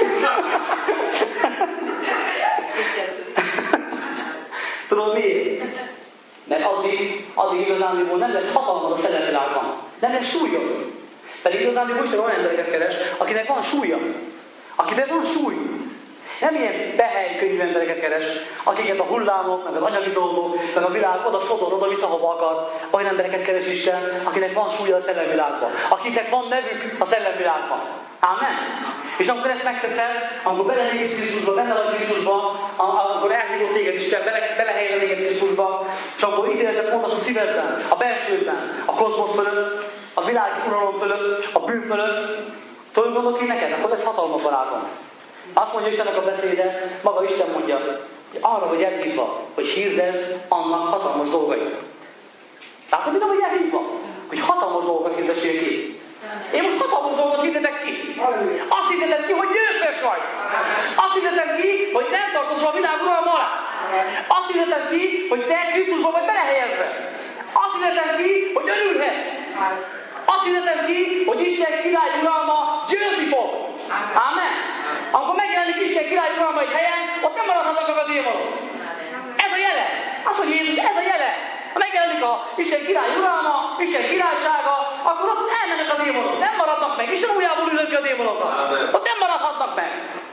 Tudod miért? Mert addig, addig igazándiból nem lesz hatalmad a szellemvilágban. Nem lesz súlyod. Pedig igazándiból Isten olyan embereket keres, akinek van súlya. Akiben van súly. Nem ilyen behely könnyű embereket keres, akiket a hullámok, meg az anyagi dolgok, meg a világ oda sodor, oda vissza, hova akar. Olyan embereket keres Isten, akinek van súlya a szellemvilágban. Akiknek van nevük a szellemvilágban. Ámen? És amikor ezt megteszed, amikor belenézsz Krisztusba, benne vagy Krisztusba, amikor elhívott téged Isten, bele, belehelyez téged Krisztusba, és akkor ítéletet mondasz a szívedben, a belsődben, a kozmosz fölött, a világi uralom fölött, a bűn fölött. Tudod, gondolok én neked? Akkor lesz hatalmas barátom. Azt mondja Istennek a beszéde, maga Isten mondja, hogy arra vagy elhívva, hogy hirdesd annak hatalmas dolgait. Látod, mi nem vagy elhívva? Hogy hatalmas dolgokat hirdessél ki. Én most hatalmas dolgot hirdetek ki. Azt hirdetem ki, hogy győztes vagy. Azt hirdetem ki, hogy nem tartozol a világ uralma alá. Azt hirdetem ki, hogy te Krisztusban vagy belehelyezve. Azt hirdetem ki, hogy örülhetsz. Azt hirdetem ki, hogy Isten király uralma győzni fog. Ámen. Amikor megjelenik Isten király uralma egy helyen, ott nem maradhatnak meg az démonok. Ez a jele. Az, hogy Jézus, ez a jele. Ha megjelenik a Isten király uralma, Isten királysága, akkor ott elmennek az démonok. Nem maradnak meg. Isten újjából ülök ki a démonokat. Ott nem maradhatnak meg.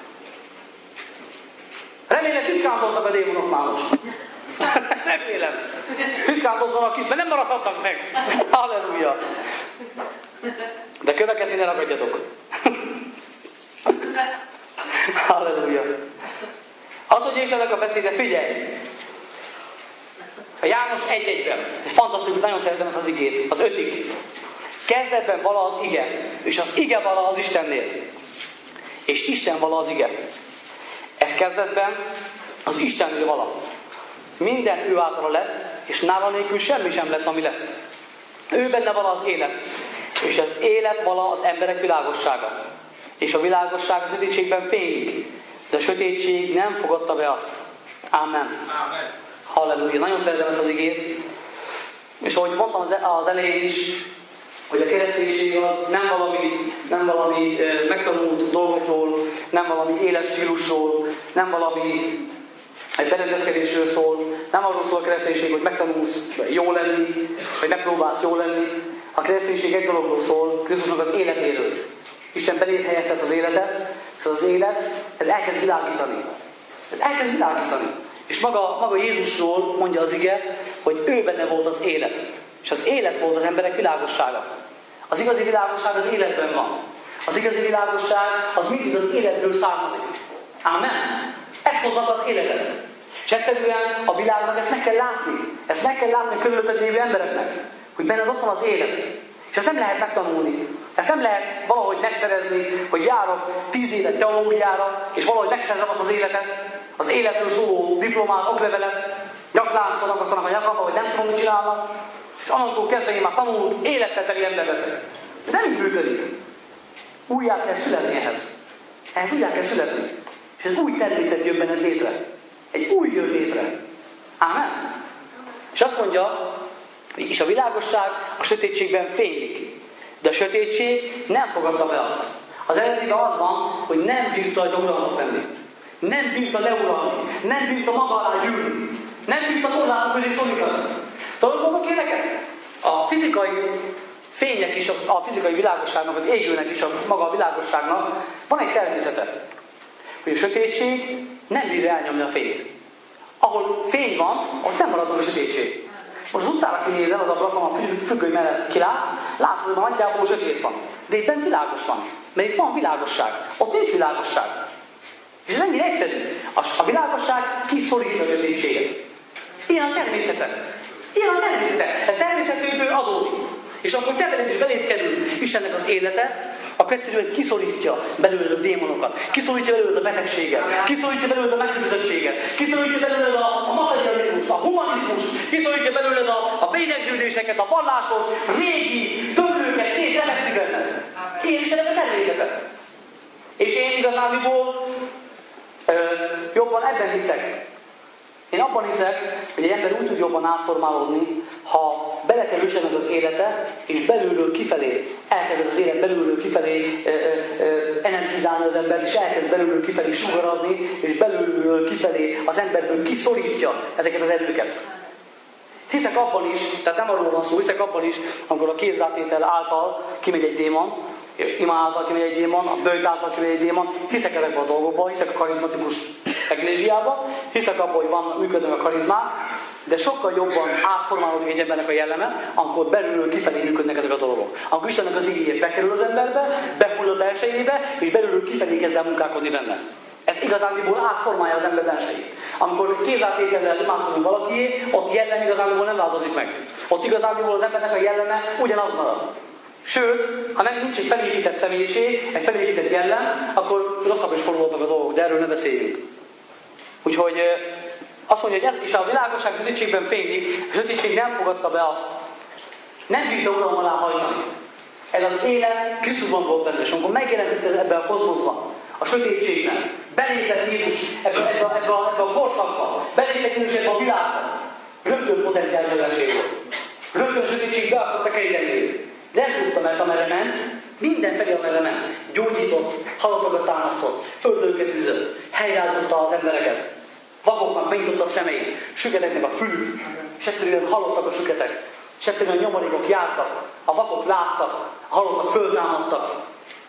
Remélem tiszkántoznak a démonok már most. Remélem. Tiszkántozzanak is, mert nem maradhatnak meg. Halleluja. De köveket ne ragadjatok. Halleluja. Az, hogy Istennek a beszéde, figyelj! A János egy egyben, és fantasztikus, nagyon szeretem ezt az igét, az ötig. Kezdetben vala az ige, és az ige vala az Istennél. És Isten vala az ige. Ez kezdetben az Istennél vala. Minden ő általa lett, és nála nélkül semmi sem lett, ami lett. Ő benne vala az élet, és az élet vala az emberek világossága. És a világosság a sötétségben fénylik, de a sötétség nem fogadta be azt. Amen. Amen. Halleluja. Nagyon szeretem ezt az igét. És ahogy mondtam az elején is, hogy a kereszténység az nem valami, nem valami eh, megtanult dolgokról, nem valami életstílusról, nem valami egy berendezkedésről szól, nem arról szól a kereszténység, hogy megtanulsz jól lenni, vagy megpróbálsz jól lenni. A kereszténység egy dologról szól, Krisztusnak az életéről. Isten belét helyezte ezt az életet, és az, az élet, ez elkezd világítani. Ez elkezd világítani. És maga, maga Jézusról mondja az ige, hogy ő benne volt az élet. És az élet volt az emberek világossága. Az igazi világosság az életben van. Az igazi világosság az mindig az életből származik. Ámen? Ezt hozza az életet. És egyszerűen a világnak ezt meg kell látni. Ezt meg kell látni a körülötted lévő embereknek. Hogy benned ott van az élet. És ezt nem lehet megtanulni. Ezt nem lehet valahogy megszerezni, hogy járok tíz évet teológiára, és valahogy megszerzem azt az életet, az életről szóló diplomát, oklevelet, nyakláncolnak, aztán a nyakamba, hogy nem tudom, mit csinálnak, és annantól kezdve én már tanult, élettel teli ember leszek. Ez nem így működik. Újjá kell születni ehhez. Ehhez újjá kell születni. És ez új természet jön benned létre. Egy új jön létre. Ámen? És azt mondja, és a világosság a sötétségben fénylik. De a sötétség nem fogadta be azt. Az eredetiben az van, hogy nem bírta a uralmat venni. Nem bírta leuralni. Nem bírta maga alá gyűrni. Nem bírta korlátok közé szorítani. Tudod, mondok én neked? A fizikai fénynek is, a fizikai világosságnak, az égőnek is, a maga a világosságnak van egy természete. Hogy a sötétség nem bírja elnyomni a fényt. Ahol fény van, ott nem marad a sötétség. Most az utcára kinézel, az ablakon a függöny mellett kilát, látod, hogy nagyjából sötét van. De itt bent világos van. Mert itt van világosság. Ott nincs világosság. És ez ennyire egyszerű. A, a világosság kiszorít a sötétséget. Ilyen a természete. Ilyen a természete. Ez természetéből adódik. És akkor te veled is beléd kerül Istennek az élete, akkor egyszerűen kiszorítja belőled a démonokat, kiszorítja belőled a betegséget, kiszorítja belőled a megküzdöttséget, kiszorítja belőled a, a materializmust, a humanizmust, kiszorítja belőled a, a bélyegződéseket, a vallásos, régi törlőket, szétreveszi benned. Ilyen is ennek a természete. És én igazániból ö, jobban ebben hiszek. Én abban hiszek, hogy egy ember úgy tud jobban átformálódni, ha belekerül Istennek az élete, és belülről kifelé elkezd az élet belülről kifelé e, e, energizálni az embert, és elkezd belülről kifelé sugarazni, és belülről kifelé az emberből kiszorítja ezeket az erőket. Hiszek abban is, tehát nem arról van szó, hiszek abban is, amikor a kézrátétel által kimegy egy démon, ima által kimegy egy démon, a bőjt által kimegy egy démon, hiszek ezekben a dolgokban, hiszek a karizmatikus eglésiában, hiszek abban, hogy van, működnek a karizmák, de sokkal jobban átformálódik egy embernek a jelleme, amikor belülről kifelé működnek ezek a dolgok. Amikor Istennek az igéje bekerül az emberbe, behull a belsejébe, és belülről kifelé kezd el munkálkodni benne. Ez igazándiból átformálja az ember belsejét. Amikor kézáltétellel imádkozunk valakié, ott jellem igazándiból nem változik meg. Ott igazándiból az embernek a jelleme ugyanaz marad. Sőt, ha nem nincs egy felépített személyiség, egy felépített jellem, akkor rosszabb is fordulhatnak a dolgok, de erről ne beszéljünk. Úgyhogy azt mondja, hogy ez is a világosság sötétségben fénylik, a sötétség nem fogadta be azt. Nem bírta uram alá hajtani. Ez az élet Krisztusban volt benne, és amikor megjelent ebben a kozmoszban, a sötétségben, belépett Jézus ebbe, ebbe, ebbe, ebbe, ebbe a korszakba, belépett Jézus ebbe a világba, rögtön potenciális ellenség volt. Rögtön a sötétség be akarta keríteni. De ezt tudta, mert amerre ment, mindenfelé amerre ment. Gyógyított, halottakat támasztott, ördögöket üzött, helyreállította az embereket. Vakoknak megnyitotta a szemeit, süketeknek a fülük, és egyszerűen halottak a süketek, és egyszerűen a nyomorékok jártak, a vakok láttak, a halottak föltámadtak.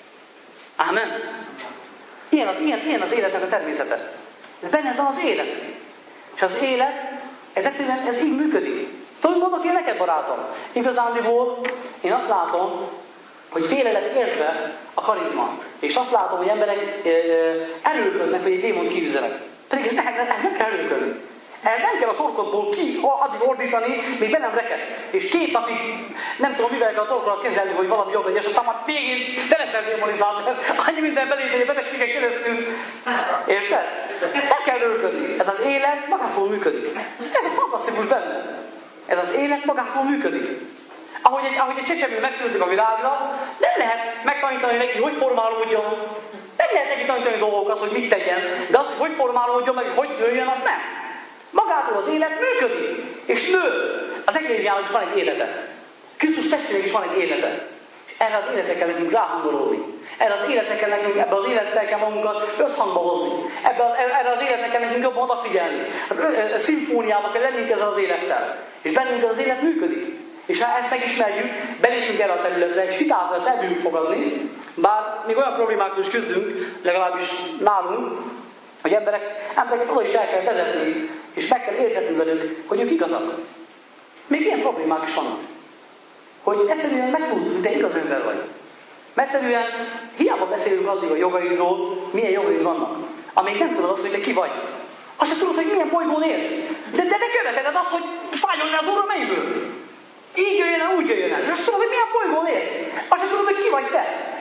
Ámen? Ilyen az, ilyen, ilyen az életnek a természete. Ez benne van az élet. És az élet, ez egyszerűen ez így működik. Tudod, mondok én neked, barátom? Igazándiból én azt látom, hogy félre lett értve a karizma. És azt látom, hogy emberek erőlködnek, hogy egy démont kiüzenek. Pedig ez, ez, ez nem kell erőlködni. Ez nem kell a torkodból ki, addig ordítani, még be nem rekedsz. És két napig nem tudom, mivel kell a torkodat kezelni, hogy valami jobb legyen, és aztán már végén te leszel démonizált, mert annyi minden belé, hogy a betegségen keresztül. Érted? Nem kell erőlködni. Ez az élet magától működik. Ez a fantasztikus benne. Ez az élet magától működik. Ahogy egy, ahogy egy csecsemő megszületik a világra, nem lehet megtanítani neki, hogy formálódjon. Nem lehet neki tanítani dolgokat, hogy mit tegyen, de az, hogy hogy formálódjon, meg hogy nőjön, azt nem. Magától az élet működik, és nő. Az egészjának is van egy élete. Krisztus testvének is van egy élete. És erre az életre kell nekünk ráhangolódni. Erre az életre kell nekünk, ebbe az élettel kell magunkat összhangba hozni. Ebbe az, erre az életre kell nekünk jobban odafigyelni. Szimfóniába kell lennünk ezzel az élettel. És bennünk az élet működik. És ha ezt megismerjük, belépünk erre a területre, és hitáltal ezt el bírjuk fogadni, bár még olyan problémákkal is küzdünk, legalábbis nálunk, hogy emberek, embereket oda is el kell vezetni, és meg kell értetni velük, hogy ők igazak. Még ilyen problémák is vannak. Hogy egyszerűen megtudod, hogy te igaz ember vagy. Mert egyszerűen hiába beszélünk addig a jogaidról, milyen jogaid vannak. Amíg nem tudod azt, hogy te ki vagy. Azt sem tudod, hogy milyen bolygón élsz. De, de te követeled azt, hogy szálljon le az Úr a mennyből. Így jöjjön el, úgy jöjjön el. És azt tudod, hogy milyen bolygón élsz. Azt sem tudod, hogy ki vagy te.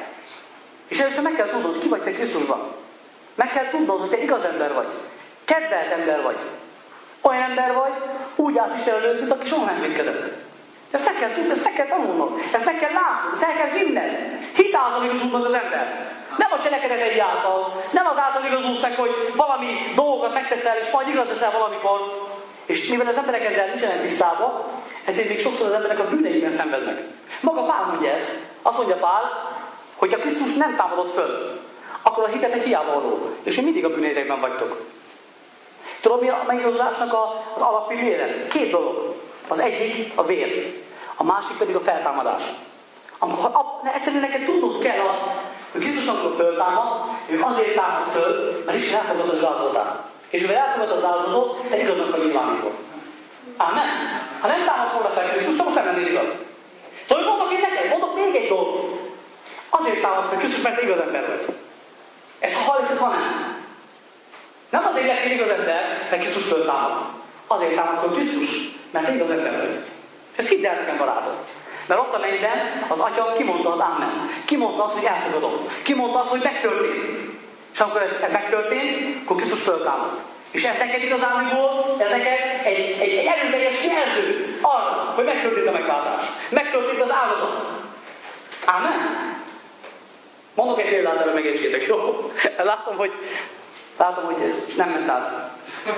És először meg kell tudnod, hogy ki vagy te Krisztusban. Meg kell tudnod, hogy te igaz ember vagy. Kedvelt ember vagy. Olyan ember vagy, úgy állsz Isten előtt, mint aki soha nem vétkezett. Ezt meg kell tudni, ezt meg kell tanulnod. Ezt meg kell látnod, ezt el kell hinned. Hit által igazul meg az ember. Nem a cselekedetei által. Nem az által igazulsz meg, hogy valami dolgokat megteszel, és majd igaz leszel valamikor. És mivel az emberek ezzel nincsenek tisztában, ezért még sokszor az emberek a bűneiben szenvednek. Maga Pál mondja ezt. Azt mondja Pál, hogy ha Krisztus nem támadott föl, akkor a hitetek hiába való, és én mindig a bűnétekben vagytok. Tudod, mi a megigazulásnak az alappillére? Két dolog. Az egyik a vér, a másik pedig a feltámadás. Amikor egyszerűen neked tudnod kell azt, hogy Krisztus amikor föltámad, ő azért támad föl, mert Isten elfogadta az áldozatát. És mivel elfogadta az áldozatot, te igaznak vagy nyilvánítva. Amen. Ha nem támad volna fel Krisztus, akkor nem lennél igaz. Szóval mondok én neked, mondok még egy dolgot. Azért támad fel Krisztus, mert te igaz ember vagy. Ez ha hallsz, ez ha nem. Nem azért lettél igaz ember, mert Krisztus föltámad. Azért támad fel Krisztus, mert te igaz ember vagy. Ezt hidd el nekem, barátom. Mert ott a mennyben az Atya kimondta az Amen. Kimondta azt, hogy elfogadom. Kimondta azt, hogy megtörtént. És amikor ez, ez megtörtént, akkor Krisztus föltámad. És ez neked igazániból, ez neked egy, egy, egy erőteljes jelző arra, hogy megtörtént a megváltás. Megtörtént az áldozat. Amen. Mondok egy példát, erre megértsétek, jó? Látom, hogy, látom, hogy nem ment át.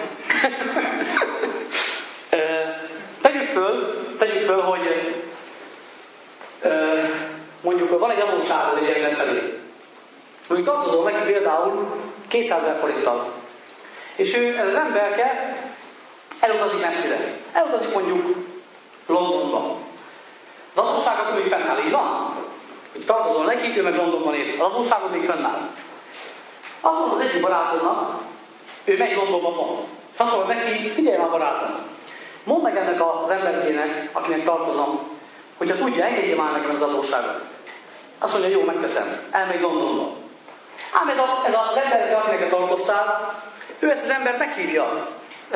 Tegyük föl, tegyük föl, hogy mondjuk van egy adósságod egy ember felé. Mondjuk tartozol neki például kétszázezer forinttal. És ő, ez az emberke elutazik messzire. Elutazik mondjuk Londonba. Az adósságod még fennáll, így van? Hogy tartozol neki, ő meg Londonban él. Az adósságod még fennáll. Azt mondod az egyik barátodnak, ő megy Londonba van. És azt mondod neki, figyelj már barátom, mondd meg ennek az emberkének, akinek tartozom, hogyha tudja, engedje már nekem az adósságot. Azt mondja, jó, megteszem. Elmegy Londonba. Ám ez, a, ez az ember, akinek tartoztál, ő ezt az embert meghívja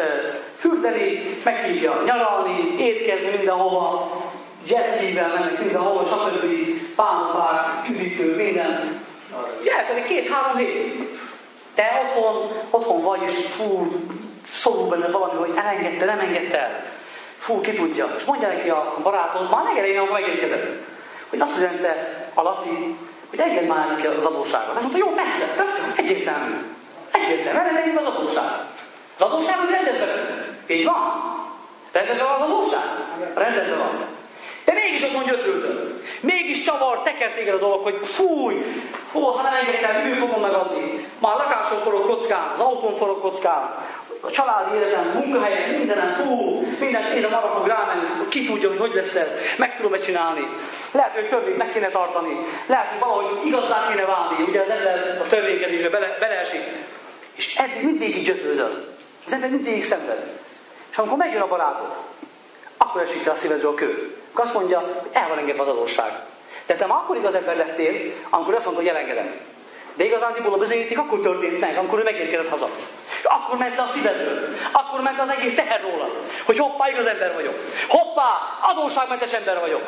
fürdeni, meghívja nyaralni, étkezni mindenhova, jetskivel mennek mindenhova, stb. Pálmafák, üdítő, minden. Eltelik két-három hét. Te otthon, otthon vagy, és fú, szorul benne valami, hogy elengedte, nem engedte el. Fú, ki tudja. És mondja neki a barátod, már megelején, amikor megérkezett, hogy azt üzente a Laci, hogy engedd már neki az adósságot. Azt mondta, jó, persze, egyértelmű. Egyértelmű, elengedjük az adósságot. Az adósság az rendezve. Így van? Rendezve van az adósság? Rendezve van. De mégis ott mondja ötrődön. Mégis csavar, teker téged a dolog, hogy fúj, hol, ha nem engedtem, ő fogom megadni. Már lakáson forog kockám, az autón forog kockám, a családi életem, munkahelyen, mindenem, fú, minden pénzem arra fog rámenni, ki tudja, hogy hogy lesz ez, meg tudom-e csinálni. Lehet, hogy törvényt meg kéne tartani, lehet, hogy valahogy igazzá kéne válni, ugye az ember a törvénykezésbe bele, beleesik. És ez mindig így gyötrődöl. Az ember mindig szenved. És amikor megjön a barátod, akkor esik a szívedről a kő. Akkor azt mondja, hogy el van engedve az adósság. De te már akkor igaz ember lettél, amikor azt mondta, hogy elengedem. De igazándiból a bizonyíték akkor történt meg, amikor ő megérkezett haza. És akkor ment le a szívedről. Akkor ment az egész teher róla. Hogy hoppá, igaz ember vagyok. Hoppá, adósságmentes ember vagyok.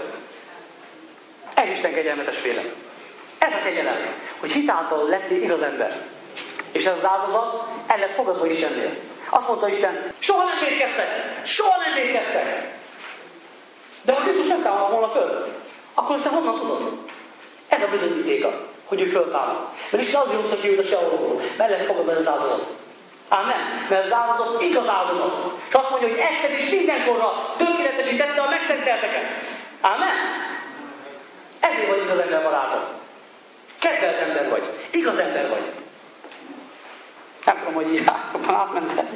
Ez Isten kegyelmetes féle. Ez a kegyelem, hogy hitáltal lettél igaz ember. És ez az áldozat el lett fogadva Istennél. Azt mondta Isten, soha nem vétkeztek! Soha nem vétkeztek! De ha Krisztus nem támad volna föl, akkor ezt honnan tudod? Ez a bizonyítéka, hogy ő föltámad. Mert Isten azért hozta ki őt a seholból, mert lett fogadva ez az áldozat. Ámen? Mert az áldozat igaz áldozat. És azt mondja, hogy egyszer és mindenkorra tökéletesítette a megszentelteket. Ámen? Ezért vagy igaz ember, barátom. Kedvelt ember vagy. Igaz ember vagy. Nem tudom, hogy így átmentem.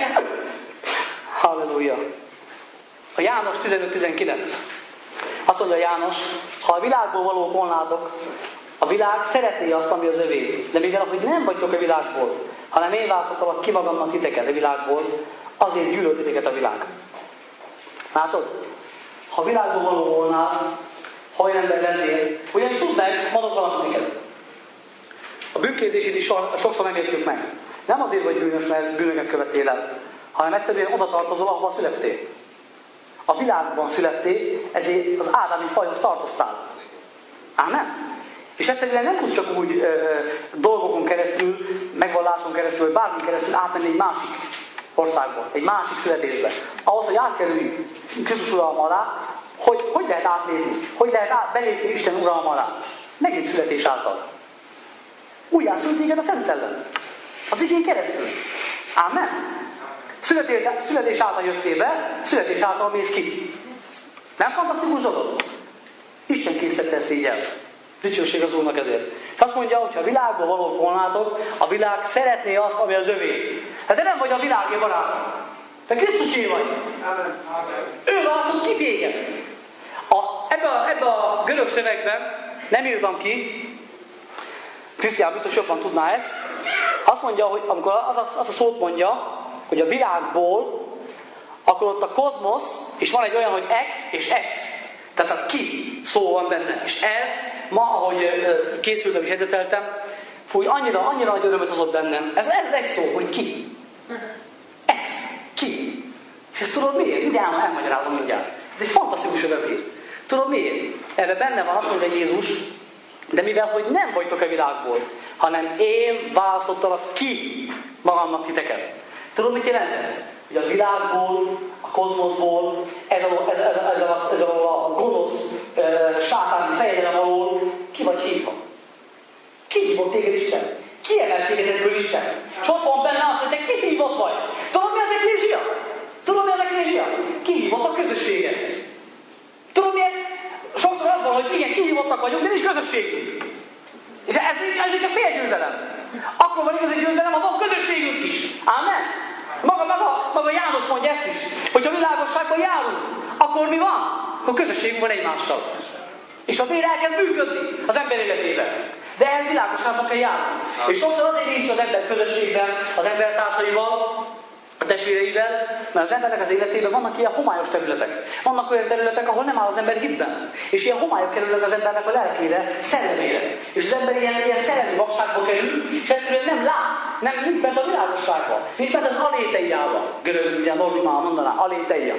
Halleluja. A János tizenöt tizenkilenc. Azt mondja János, ha a világból valók volnátok, a világ szeretné azt, ami az övé. De mivel, hogy nem vagytok a világból, hanem én választottalak ki magamnak titeket a világból, azért gyűlölt titeket a világ. Látod? Ha a világból való volnál, ha olyan ember lennél, ugyanis tudd meg, mondok valamit neked. A bűnkérdését is sokszor nem értjük meg. Nem azért vagy bűnös, mert bűnöket követtél el, hanem egyszerűen oda tartozol, ahova születtél. A világban születtél, ezért az ádámi fajhoz tartoztál. Ámen? És egyszerűen nem tudsz csak úgy ö, ö, dolgokon keresztül, megvalláson keresztül, vagy bármin keresztül átmenni egy másik országba, egy másik születésbe. Ahhoz, hogy átkerülj Krisztus uralma alá, hogy, hogy lehet átlépni? Hogy lehet át, belépni Isten uralma alá? Megint születés által. Újjászült téged a Szent Szellem. Az igén keresztül. Ámen? Születés, születés által jöttél be, születés által mész ki. Nem fantasztikus dolog? Isten készítette ezt így el. Dicsőség az Úrnak ezért. És azt mondja, hogy ha a világból valók volnátok, a világ szeretné azt, ami az övé. Hát te nem vagy a világé barátom. Te Krisztusé vagy. Amen. Ő választott ki téged. Ebben a, ebbe a görög szövegben, nem írtam ki, Krisztián biztos jobban tudná ezt, azt mondja, hogy amikor az a, az a szót mondja, hogy a világból, akkor ott a kozmosz, és van egy olyan, hogy ek és ex. Tehát a ki szó van benne. És ez, ma, ahogy készültem és edzeteltem, fúj, annyira, annyira nagy örömet hozott bennem. Ez, ez egy szó, hogy ki. Ex. Ki. És ezt tudod miért? Mindjárt elmagyarázom mindjárt. Ez egy fantasztikus örömhír. Tudod miért? Ebben benne van azt mondja Jézus, de mivel, hogy nem vagytok a világból, hanem én választottalak ki magamnak titeket. Tudod, mit jelent ez? Hogy a világból, a kozmoszból, ez a, ez, ez, ez a, ez a, a gonosz, e, sátáni fejedelem alól ki vagy hívva. Ki hívott téged Isten? Ki emelt téged ebből Isten? És ott van benne azt, hogy te ki hívott vagy. Tudod, mi az eklézsia? Tudod, mi az eklézsia? Ki hívott a közösséget. Tudod, miért? Sokszor az van, hogy igen, kihívottak vagyunk, de nincs közösségünk. És ez, ez csak fél győzelem. Akkor van igazi győzelem, ha van közösségünk is. Ámen? Maga, maga, maga János mondja ezt is. Hogyha világosságban járunk, akkor mi van? Akkor közösségünk van egymással. És a vér elkezd működni az ember életében. De ehhez világosságban kell járni. És sokszor azért nincs az ember közösségben, az ember társaival, a testvéreivel, mert az embernek az életében vannak ilyen homályos területek. Vannak olyan területek, ahol nem áll az ember hitben. És ilyen homályok kerülnek az embernek a lelkére, szellemére. És az ember ilyen, ilyen szellemi vakságba kerül, és egyszerűen nem lát, nem nincs bent a világosságban. Nincs bent az aléteiába. Görögül ugye normál mondaná, aléteia.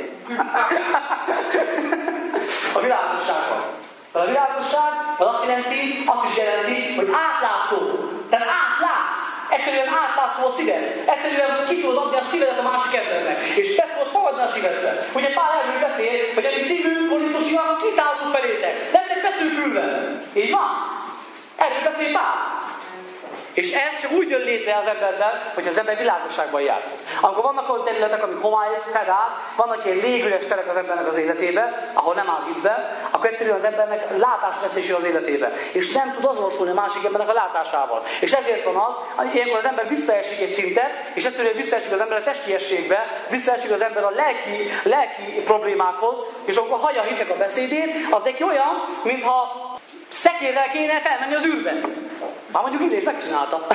A világosságban. A világosság az azt jelenti, azt is jelenti, hogy átlátszó. Tehát átlátsz. Egyszerűen átlátszó a szíved. Egyszerűen ki tudod adni a szívedet a másik embernek. És te tudod fogadni a szívedbe. Ugye Pál erről beszél, hogy a mi szívünk korintusiak kitáltunk felétek. Lennek beszűkülve. Így van? Erről beszél Pál. És ez csak úgy jön létre az emberben, hogy az ember világosságban jár. Amikor vannak olyan területek, amik homály fedál, vannak ilyen légüres terek az embernek az életébe, ahol nem áll hitben, akkor egyszerűen az embernek látásvesztési az életébe. És nem tud azonosulni a másik embernek a látásával. És ezért van az, hogy ilyenkor az ember visszaesik egy szintet, és egyszerűen visszaesik az ember a testiességbe, visszaesik az ember a lelki, lelki problémákhoz, és akkor hagyja a hitnek a beszédét, az neki olyan, mintha szekérrel kéne felmenni az űrbe. Már mondjuk idén megcsinálta.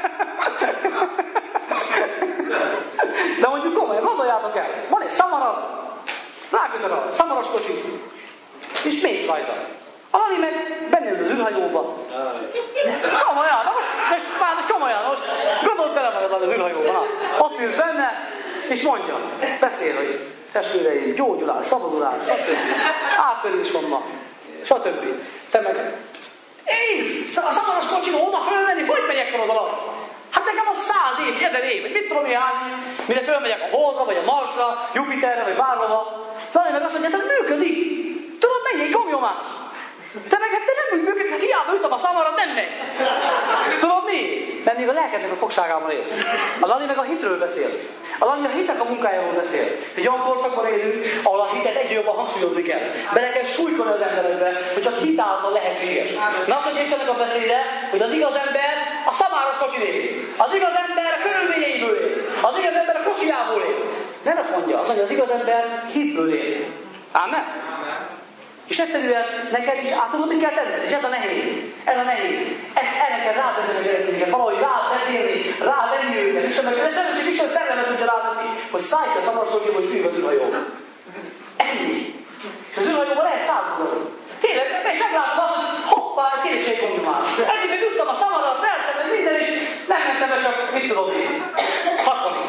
De mondjuk komolyan, gondoljátok el. Van egy szamarat, rákötök a szamaras kocsit, és mész rajta. A Lali meg benne ül az űrhajóba. Komolyan, na most, most már komolyan, most gondold bele magad az űrhajóba. Na. Ott ülsz benne, és mondja, beszél, hogy testvéreim, gyógyulás, szabadulás, stb. Átverés van ma, stb. Te meg én, a szamaras kocsiba oda fölmenni, hogy megyek fel oda? Hát nekem az száz év, ezer év, mit tudom én hány, mire fölmegyek a Holdra, vagy a Marsra, Jupiterre, vagy bárhova. Lani meg azt mondja, hogy ez működik. Tudod, menjél, gomnyomás. Te meg, hát te nem úgy működik, hát hiába ütöm a szamarat, nem megy. Tudod mi? Mert még a lelkednek a fogságában ész. A Lani meg a hitről beszél. A Lani a hitnek a munkájáról beszél. Egy olyan korszakban élünk, ahol a hitet egyre jobban hangsúlyozni kell. Bele kell súlykolni az emberekbe, hogy csak hit által lehetséges. Na azt mondja Istennek a beszéde, hogy az igaz ember a szamáros kocsin él. Az igaz ember a körülményeiből él. Az igaz ember a kocsijából él. Nem azt mondja, azt mondja, az igaz ember hitből él. Ámen? És egyszerűen neked is át tudod, mit kell tenned. És ez a nehéz. Ez a nehéz. Ezt el kell rábeszélni a keresztényeket. Valahogy rábeszélni, rávenni őket. És először Isten szellemet tudja rávenni, hogy szállj ki a szamaras kocsiba, hogy ülj az űrhajóba. Ennyi. És az űrhajóba lehet szállni. Tényleg, és meglátod azt, hogy hoppá, egy kétségkonjumás. Eddig meg tudtam a szamarat, vertem, meg minden, és nem mentem be csak, mit tudom én, hatvanig.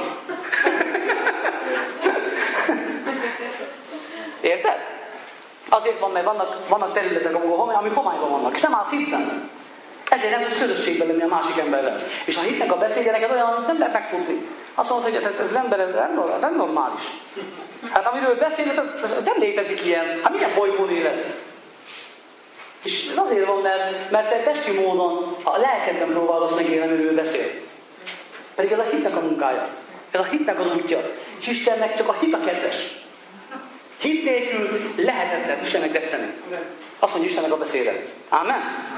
Érted? Azért van, mert vannak, vannak területek, amik homályban vannak, és nem állsz hitben. Ezért nem tudsz közösségben lenni a másik emberrel. És a hitnek a beszédje neked olyan, amit nem lehet megfutni. Azt mondod, hogy ez, ez az ember, ez nem, nem normális. Hát amiről beszélnek, az, az nem létezik ilyen. Hát milyen bolygón élesz? És ez azért van, mert, mert te testi módon a lelkedben próbálod megélni, amiről beszél. Pedig ez a hitnek a munkája. Ez a hitnek az útja. És Istennek csak a hit a kedves. Hit nélkül lehetetlen Istennek tetszeni. Azt mondja Istennek a beszéde. Ámen?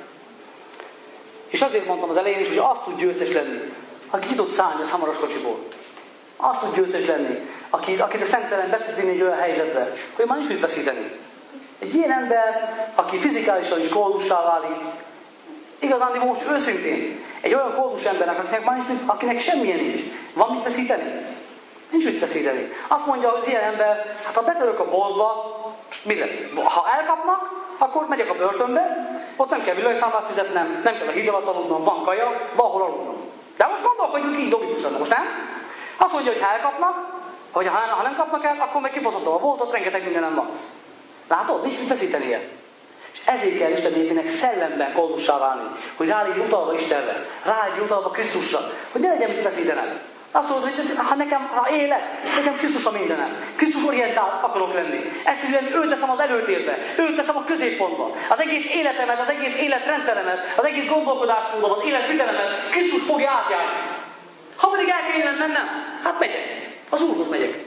És azért mondtam az elején is, hogy azt tud győztes lenni, aki ki tud szállni a szamaras kocsiból. Azt tud győztes lenni, akit, akit a Szentelen be tud vinni egy olyan helyzetbe, hogy már nincs mit veszíteni. Egy ilyen ember, aki fizikálisan is kódussá válik, igazán most őszintén, egy olyan kódus embernek, akinek, már nincs, akinek semmilyen nincs, van mit veszíteni? Nincs mit veszíteni. Azt mondja az ilyen ember, hát ha betörök a boltba, mi lesz? Ha elkapnak, akkor megyek a börtönbe, ott nem kell villanyszámlát fizetnem, nem kell a híd alatt aludnom, van kaja, valahol aludnom. De most gondolkodjunk így logikusan, most nem? Azt mondja, hogy ha elkapnak, vagy ha, ha nem kapnak el, akkor meg kifaszottam a boltot, rengeteg mindenem van. Látod? Nincs mit veszítenie. És ezért kell Isten népének szellemben kódussá válni, hogy rá legyen utalva Istenre, rá legyen utalva Krisztusra, hogy ne legyen mit veszítenem. Azt mondod, hogy ha nekem, ha élek, nekem Krisztus a mindenem. Krisztus orientált akarok lenni. Egyszerűen őt teszem az előtérbe, őt teszem a középpontba. Az egész életemet, az egész életrendszeremet, az egész gondolkodásmódomat, életvitelemet Krisztus fogja átjárni. Ha pedig el kell mennem, hát megyek. Az Úrhoz megyek.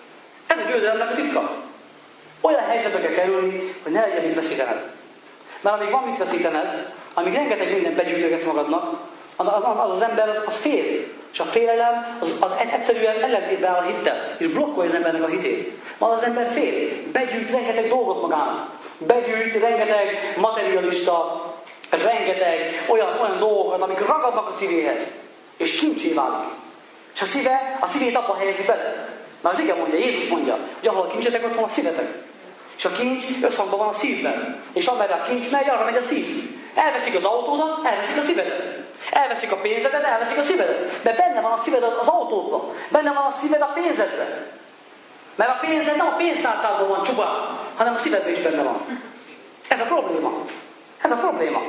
Ez a győzelemnek a titka. Olyan helyzetbe kell kerülni, hogy ne legyen mit veszítened. Mert amíg van mit veszítened, amíg rengeteg mindent begyűjtögetsz magadnak, az az, az, az ember az, az fél. És a félelem az, az egyszerűen ellentétben áll a hittel, és blokkolja az embernek a hitét. Van az ember fél, begyűjt rengeteg dolgot magának. Begyűjt rengeteg materialista, rengeteg olyan, olyan dolgokat, amik ragadnak a szívéhez. És kincsé válik. És a szíve, a szívét abba helyezi bele. Mert az ige mondja, Jézus mondja, hogy ahol a kincsetek, ott van a szívetek. És a kincs összhangban van a szívben. És amerre a kincs megy, arra megy a szív. Elveszik az autódat, elveszik a szívedet. Elveszik a pénzedet, elveszik a szívedet. De benne van a szíved az autódban. Benne van a szíved a pénzedben. Mert a pénzed nem a pénztárcádban van csupán, hanem a szívedben is benne van. Ez a probléma. Ez a probléma.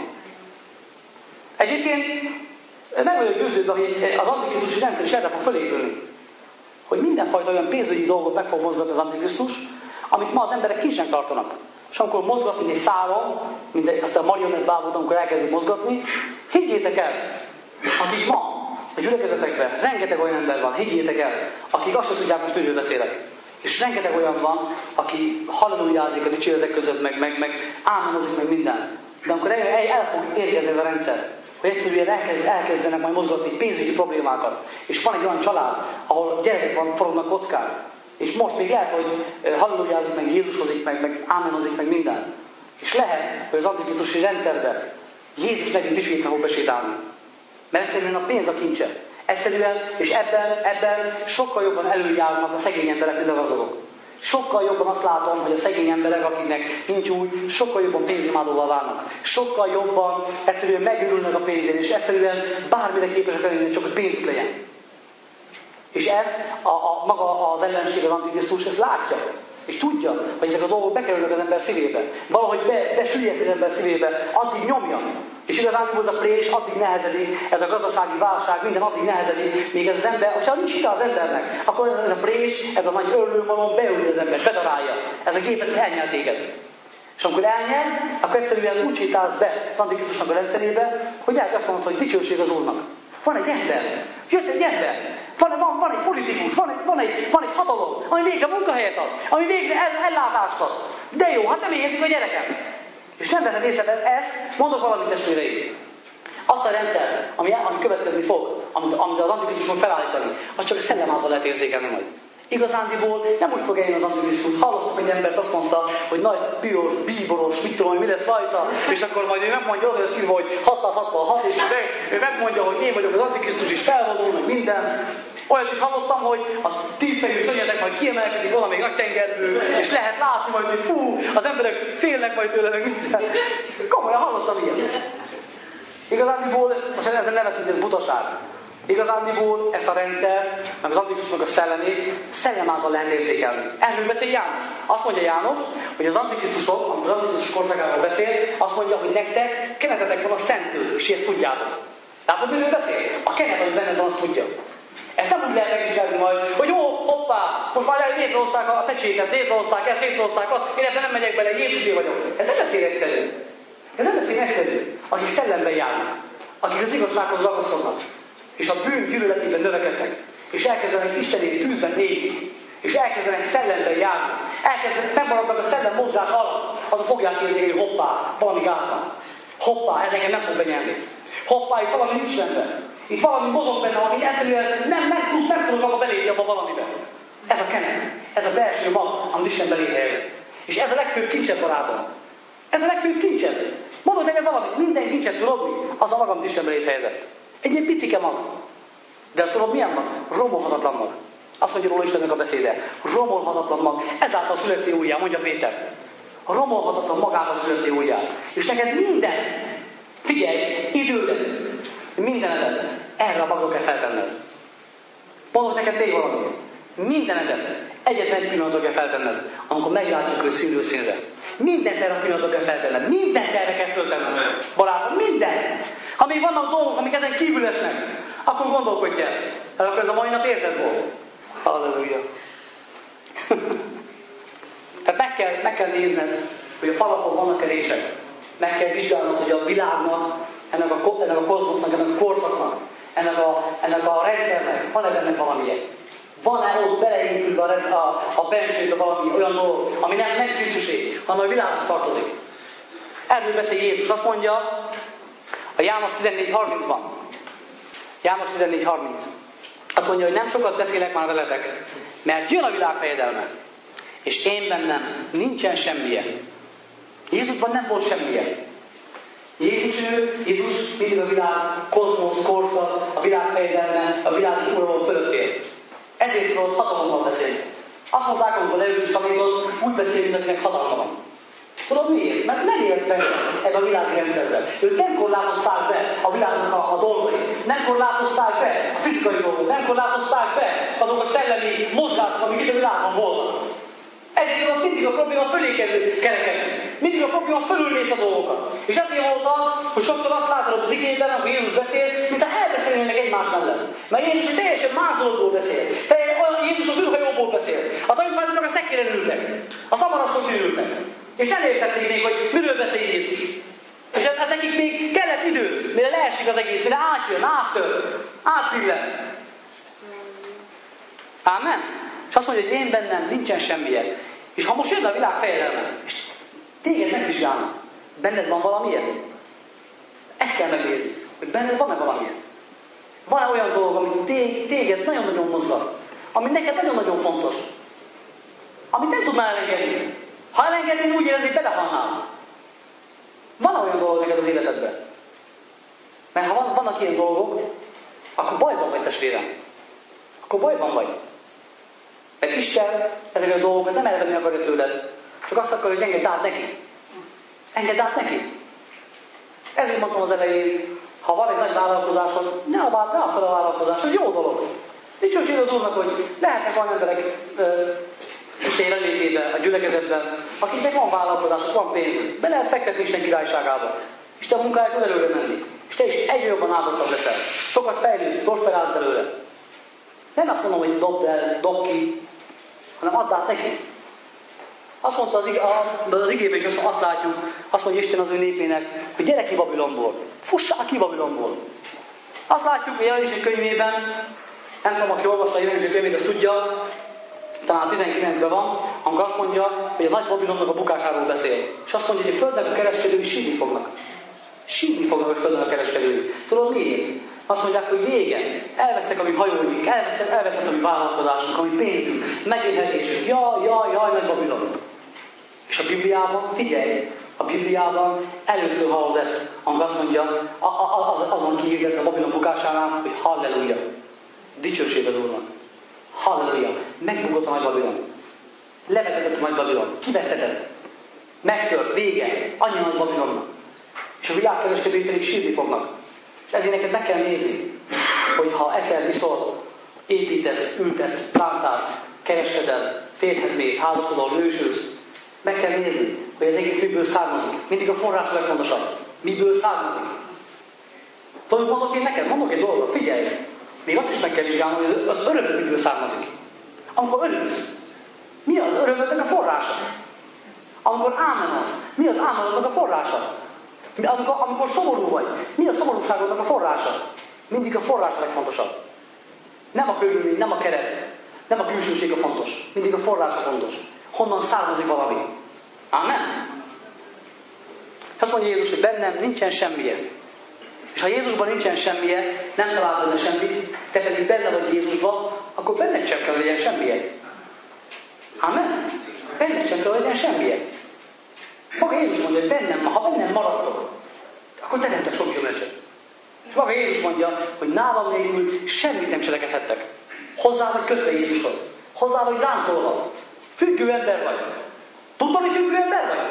Egyébként meg vagyok győződve, hogy az antikrisztusi rendszer is erre fog fölépülni. Hogy mindenfajta olyan pénzügyi dolgot meg fog mozgatni az antikrisztus, amit ma az emberek kincsnek tartanak. És amikor mozgat, mint egy szálon, mint egy, aztán a marionett bábút, amikor elkezdik mozgatni, higgyétek el, akik ma a gyülekezetekben rengeteg olyan ember van, higgyétek el, akik azt sem tudják, most miről beszélek. És rengeteg olyan van, aki hallelujázik a dicséretek között, meg, meg, meg ámenozik, meg minden. De amikor el, el fog érkezni ez a rendszer, hogy egyszerűen elkezd, elkezdenek majd mozgatni pénzügyi problémákat. És van egy olyan család, ahol gyerekek van, forognak kockán. És most még lehet, hogy hallelujázik, meg Jézusozik, meg, meg ámenozik, meg minden. És lehet, hogy az antikrisztusi rendszerben Jézus megint ismétre fog besétálni. Mert egyszerűen a pénz a kincse. Egyszerűen, és ebben, ebben sokkal jobban előjárnak a szegény emberek, mint a gazdagok. Sokkal jobban azt látom, hogy a szegény emberek, akiknek nincs úgy, sokkal jobban pénzimádóval válnak. Sokkal jobban egyszerűen megörülnek a pénzén, és egyszerűen bármire képesek lenni, csak hogy pénzük legyen. És ezt a, a, maga az ellenség, az antikrisztus ezt látja. És tudja, hogy ezek a dolgok bekerülnek az ember szívébe. Valahogy be, besüllyed az ember szívébe, addig nyomja. És igazán ez a prés addig nehezedik, ez a gazdasági válság, minden addig nehezedik, még ez az ember, hogyha nincs hite az embernek, akkor ez, ez a prés, ez a nagy örlőmalom beülni az ember, bedarálja. Ez a gép, ez elnyel téged. És amikor elnyer, akkor egyszerűen úgy sétálsz be az antikrisztusnak a rendszerébe, hogy el azt mondod, hogy dicsőség az Úrnak. Van egy ember, jött egy ember, van, van, van egy politikus, van egy, van, egy, van egy hatalom, ami végre munkahelyet ad, ami végre el, ellátást ad. De jó, hát nem éhezik a gyerekem. És nem veszed észre, ezt mondok valamit testvéreim. Azt a rendszer, ami, ami következni fog, amit, amit az antikrisztus fog felállítani, az csak a szellem által lehet érzékelni majd. Igazándiból nem úgy fog eljönni az antikrisztus. Hallottuk egy embert, azt mondta, hogy nagy piros, bíboros, mit tudom, mi lesz rajta, és akkor majd ő megmondja oda a színva, hogy hatszázhatvanhat, és ő megmondja, hogy én vagyok az antikrisztus, és felvonul, meg minden. Olyat is hallottam, hogy a tízfejű szörnyetek majd kiemelkedik valamelyik nagy tengerből, és lehet látni majd, hogy fú, az emberek félnek majd tőle, meg minden. Komolyan hallottam ilyet. Igazándiból, most ezen nevetünk, ez butaság. Igazándiból ezt a rendszer, meg az antikrisztusnak a szellemét, szellem által lehet érzékelni. Erről beszél János. Azt mondja János, hogy az antikrisztusok, amikor az antikrisztus korszakáról beszél, azt mondja, hogy nektek kenetetek van a Szenttől, és ezt tudjátok. Látod, miről beszél? A kenet, ami benned van, azt tudja. Ezt nem úgy lehet megismerni majd, hogy ó, hoppá, most már létrehozták a pecsétet, létrehozták ezt, létrehozták azt, én ebben nem megyek bele, Jézusé vagyok. Ez nem beszél egyszerű. Ez nem beszél egyszerű. Akik szellemben járnak, akik az igazsághoz ragaszkodnak, és a bűn gyűlöletében növekednek, és elkezdenek isteni tűzben élni, és elkezdenek szellemben járni, elkezdenek, megmaradnak a szellem mozgás alatt, azok fogják érezni, hogy hoppá, valami gáz van. Hoppá, ez engem nem fog benyelni. Hoppá, itt valami nincs rendben. Itt valami mozog benne, ami egyszerűen nem, nem, tud, nem tudok abba belépni abba valamiben. Ez a kenet, ez a belső mag, amit Isten belé helyez. És ez a legfőbb kincset, barátom. Ez a legfőbb kincset. Mondod neked valamit, minden kincset tud adni, az a mag, amit Isten belé helyezett. Egy ilyen picike mag. De azt tudod, milyen mag? Romolhatatlan mag. Azt mondja róla Istennek a beszéde. Romolhatatlan mag. Ezáltal születtél újjá, mondja Péter. A romolhatatlan magával születtél újjá. És neked minden, figyelj, időden, mindenedet erre a magra kell feltenned. Mondok neked még valamit. Mindenedet egyetlen egy pillanatra kell feltenned, amikor meglátjuk őt színről színre. Mindent erre a pillanatra kell feltenned. Mindent erre kell feltenned. Barátom, minden. Ha még vannak dolgok, amik ezen kívül esnek, akkor gondolkodj el. Akkor ez a mai nap érted volt. Halleluja. Tehát meg kell, meg kell nézned, hogy a falakon vannak-e rések. Meg kell vizsgálnod, hogy a világnak, ennek a, ennek a kozmosznak, ennek a korszaknak, ennek a, ennek a rendszernek, van-e benne valamilyen? Van-e ott beleépülve a, a, a bensőbe valami olyan dolog, ami nem, nem Krisztusé, hanem a világhoz tartozik. Erről beszél Jézus, azt mondja a János tizennégy harmincban. János tizennégy harminc. Azt mondja, hogy nem sokat beszélek már veletek, mert jön a világ fejedelme, és én bennem nincsen semmilyen. Jézusban nem volt semmilyen. Jézus ő, Jézus mindig a világ kozmosz, korszak, a világ fejedelme, a világ uralom fölött élt. Ezért tudod hatalommal beszélni. Azt mondták, amikor leülünk is tanított, úgy beszél, mint akinek hatalma van. Tudod miért? Mert nem élt be ebbe a világi rendszerbe. Ők nem korlátozták be a világnak a, a dolgait. Nem korlátozták be a fizikai dolgok. Nem korlátozták be azok a szellemi mozgások, amik itt a világban voltak. Ezért tudod mindig a probléma fölé kerekedni. Mindig a probléma fölülnéz a dolgokat. És azért volt az, hogy sokszor azt látod az igényben, amikor Jézus beszél, mint ha elbeszélnének egymás mellett. Mert Jézus teljesen más dologból beszél. Jézus az űrhajóból beszél. A tanítványok meg a szekéren ültek. A szamaraszkocsin ültek. És nem értették még, hogy miről beszél Jézus. És ez, ez nekik még kellett idő, mire leesik az egész, mire átjön, áttör, átbillen. Ámen? És azt mondja, hogy én bennem nincsen semmilyen. És ha most jön a világ fejedelme, és téged megvizsgálnak, benned van valamilyen? Ezt kell megnézni, hogy benned van-e valamilyen. Van-e olyan dolog, ami téged nagyon-nagyon mozgat, ami neked nagyon-nagyon fontos, amit nem tudnál elengedni. Ha elengedni, úgy érezni, belehalnál. Van olyan dolog neked az életedben. Mert ha van, vannak ilyen dolgok, akkor bajban vagy, testvérem. Akkor bajban vagy. Mert Isten ezeket a dolgokat nem elvenni akarja tőled, csak azt akarja, hogy engedd át neki. Engedd át neki. Ezért mondtam az elején, ha van egy nagy vállalkozásod, ne abáld, ne akar a vállalkozás, ez jó dolog. Dicsőség az Úrnak, hogy lehetnek olyan emberek Isten jelenlétében, a gyülekezetben, akiknek van vállalkozás, van pénz, be lehet fektetni Isten királyságába. Isten munkája tud előre menni. És te is egyre jobban áldottabb leszel. Sokat fejlődsz, prosperálsz belőle. Nem azt mondom, hogy dobd el, dob ki, hanem add át neki. Azt mondta az, az igében, és azt látjuk, azt mondja Isten az ő népének, hogy gyere ki Babilonból. Fussál ki Babilonból. Azt látjuk a Jelenések könyvében, nem tudom, aki olvasta a Jelenések könyvét, azt tudja, talán tizenkilencben van, amikor azt mondja, hogy a nagy Babilonnak a bukásáról beszél. És azt mondja, hogy a földnek a kereskedői sírni fognak. Sírni fognak a földnek a kereskedői. Tudod miért? Azt mondják, hogy vége. Elvesztek a mi hajóink, elvesztek, elvesztek a mi vállalkozásunk, a mi pénzünk, megélhetésünk. Jaj, jaj, jaj, nagy Babilon. És a Bibliában, figyelj, a Bibliában először hallod ezt, amikor azt mondja, az, azon kihirdetve a Babilon bukásánál, hogy halleluja. Dicsőség az Úrnak. Halleluja. Megbukott a nagy Babilon. Levetetett a nagy Babilon. Kivetetett. Megtört. Vége. Annyi nagy Babilonnak. És a világkereskedői pedig sírni fognak. És ezért neked meg kell nézni, hogy ha eszel, iszol, építesz, ültetsz, plántálsz, kereskedel, férhez mész, házasodol, nősülsz, meg kell nézni, hogy az egész miből származik. Mindig a forrás a legfontosabb. Miből származik. Tudod, mondok én neked? Mondok egy dolgot. Figyelj! Még azt is meg kell vizsgálni, hogy az örömöd miből származik. Amikor örülsz, mi az örömödnek a forrása? Amikor ámenolsz, mi az ámenodnak a forrása? Amikor, amikor szomorú vagy, mi a szomorúságodnak a forrása? Mindig a forrás a legfontosabb. Nem a körülmény, nem a keret. Nem a külsőség a fontos. Mindig a forrás a fontos. Honnan származik valami. Amen? Azt mondja Jézus, hogy bennem nincsen semmije. És ha Jézusban nincsen semmije, nem talál benne semmit, te pedig benne vagy Jézusban, akkor benned sem kell legyen semmije. Amen? Benned sem kell legyen semmije. Maga Jézus mondja, hogy bennem, ha bennem maradtok, akkor teremtek sok gyümölcsöt. És maga Jézus mondja, hogy nálam nélkül semmit nem cselekedhettek. Hozzá vagy kötve Jézushoz. Hozzá vagy ráncolva. Függő ember vagy. Tudod, hogy függő ember vagy?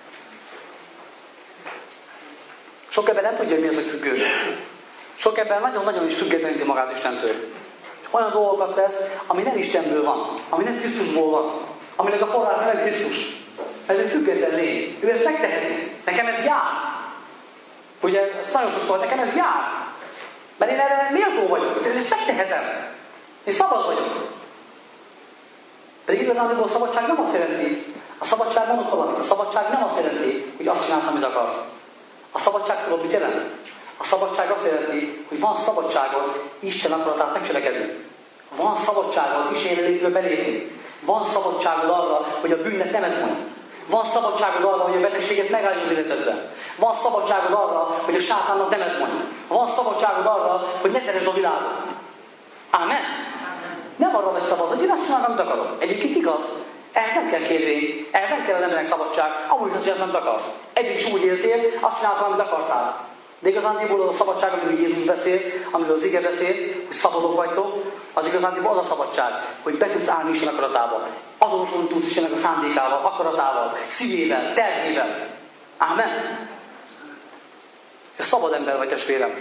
Sok ember nem tudja, hogy mi az, hogy függő. Sok ember nagyon-nagyon is függetleníti magát Istentől. Olyan dolgokat tesz, ami nem Istenből van, ami nem Krisztusból van, aminek a forrás nem Krisztus. Ez egy független lény. Ő ezt megteheti. Nekem ez jár. Ugye, ezt nagyon sokszor, nekem ez jár. Mert én erre méltó vagyok. Én ezt megtehetem. Én szabad vagyok. Pedig igazán a szabadság nem azt jelenti. A szabadság mondok valamit. A szabadság nem azt jelenti, hogy azt csinálsz, amit akarsz. A szabadság tudod, mit jelent? A szabadság azt jelenti, hogy van szabadságod Isten akaratát megcselekedni. Van szabadságod Isten jelenlétből belépni. Van szabadságod arra, hogy a bűnnek nemet mondj. Van szabadságod arra, hogy a betegséget megállíts az életedben. Van szabadságod arra, hogy a sátánnak nemet mondj. Van szabadságod arra, hogy ne szeresd a világot. Amen? Nem arra vagy szabad, hogy én azt csinálom, amit akarok. Egyébként igaz. Ehhez nem kell kérvény, ehhez nem kell az embernek szabadság, amúgy azt csinálsz, amit akarsz. Eddig is úgy éltél, azt csináltál, amit akartál. De igazándiból az a szabadság, amiről Jézus beszél, amiről az ige beszél, hogy szabadok vagytok, az igazándiból az a szabadság, hogy be tudsz állni Isten akaratába. Azonosulni tudsz Istennek a szándékával, akaratával, szívével, tervével. Ámen? Szabad ember vagy, testvérem.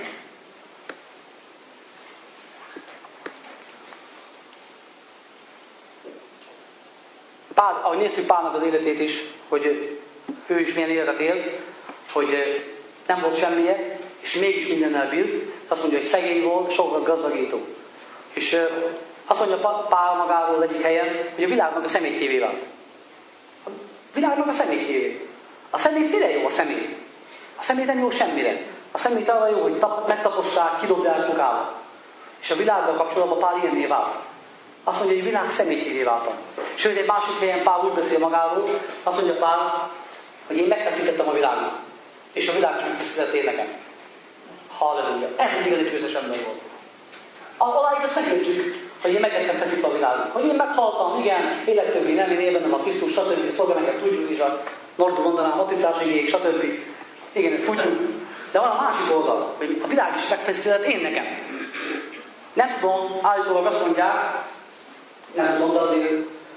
Pál, ahogy néztük Pálnak az életét is, hogy ő is milyen életet élt, hogy nem volt semmije, és mégis mindennel bírt. Azt mondja, hogy szegény volt, sokat gazdagító. És azt mondja Pál magáról egyik helyen, hogy a világnak a szemétjévé vált. A világnak a szemétjévé. A szemét mire jó a szemét? A szemét nem jó semmire. A szemét arra jó, hogy tap, megtapossák, kidobják kukába. És a világgal kapcsolatban Pál ilyenné vált. Azt mondja, hogy a világ szemétjévé váltam. Sőt, egy másik helyen Pál úgy beszél magáról, azt mondja Pál, hogy én megfeszítettem a világot. És a világ csak feszített én nekem. Halleluja. Ez az igazi győztes ember volt. Aláig azt megértsük, hogy én meg lettem feszítve a világot. Hogy én meghaltam, igen, élet többé nem, én élvenem a Krisztus, stb. Szolgál neked, tudjuk is a Nordu mondanám, matricás igék, stb. Igen, ezt tudjuk. De van a másik oldal, hogy a világ is megfeszített én nekem. Nem tudom, állítólag azt mondják, nem tudom, de azért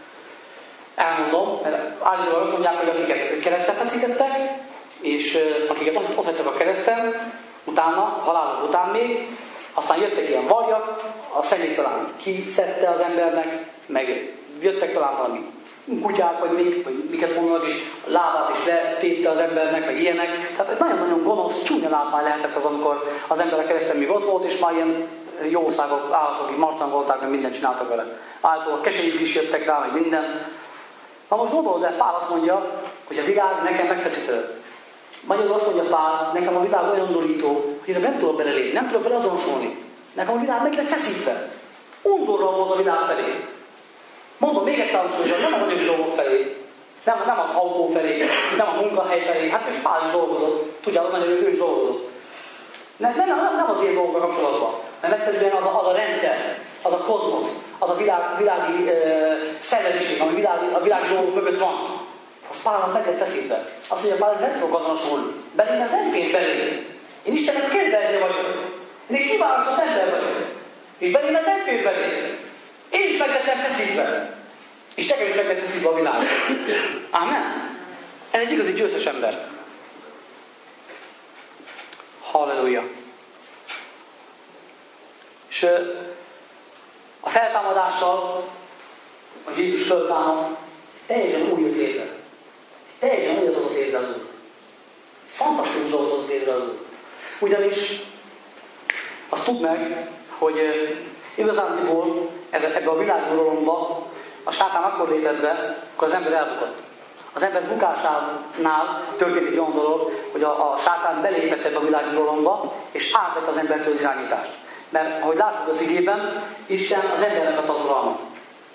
elmondom, mert állítólag azt mondják, hogy akiket keresztre feszítettek, és uh, akiket ott, ott hagytak a kereszten, utána, halálok után még, aztán jöttek ilyen varjak, a szemét talán kiszedte az embernek, meg jöttek talán valami kutyák, vagy még, vagy miket mondanak, és a lábát is letépte az embernek, meg ilyenek. Tehát ez nagyon-nagyon gonosz, csúnya látvány lehetett az, amikor az ember a kereszten még ott volt, és már ilyen jószágok, állatok, marcangolták, meg mindent csináltak vele. Általában keserűk is jöttek rá, meg minden. Na most gondolod, de Pál azt mondja, hogy a világ nekem megfeszített. Magyarul azt mondja Pál, nekem a világ olyan undorító, hogy nem tudok belelépni, nem tudok bele azonosulni. Nekem a világ meg lett feszítve. Undorral volt a világ felé. Mondom, még egyszer hogy nem az anyagi dolgok felé, nem, nem az autó felé, nem a munkahely felé, hát ez Pál is dolgozott, tudjátok, nagyon ő is dolgozott. Nem, nem, nem, nem az ilyen dolgokkal kapcsolatban, mert egyszerűen az a, az a rendszer, az a kozmosz, az a világ, világi uh, szellemiség, ami világi, a világi dolgok mögött van. Az Pálnak meg lett feszítve. Azt mondja, Pál, ez nem tudok azonosulni. Belém ez nem fér belém. Én Istennek kezdetje vagyok. Én egy kiválasztott ember vagyok. És belém ez nem fér belém. Én is meg lettem feszítve. És nekem is meg lett feszítve a világ. Amen. Ez egy igazi győztes ember. Halleluja. És a feltámadással, a Jézus föltámad, teljesen új jött létre. Teljesen új az az létre az Úr. Fantasztikus dolog az létre az Úr. Ugyanis azt tudd meg, hogy igazándiból ebbe a világuralomba a sátán akkor lépett be, akkor az ember elbukott. Az ember bukásánál történt egy olyan dolog, hogy a, a sátán belépett ebbe a világuralomba, és átvett az embertől az irányítást. Mert ahogy látjuk az igében, Isten az embernek ad az uralmat.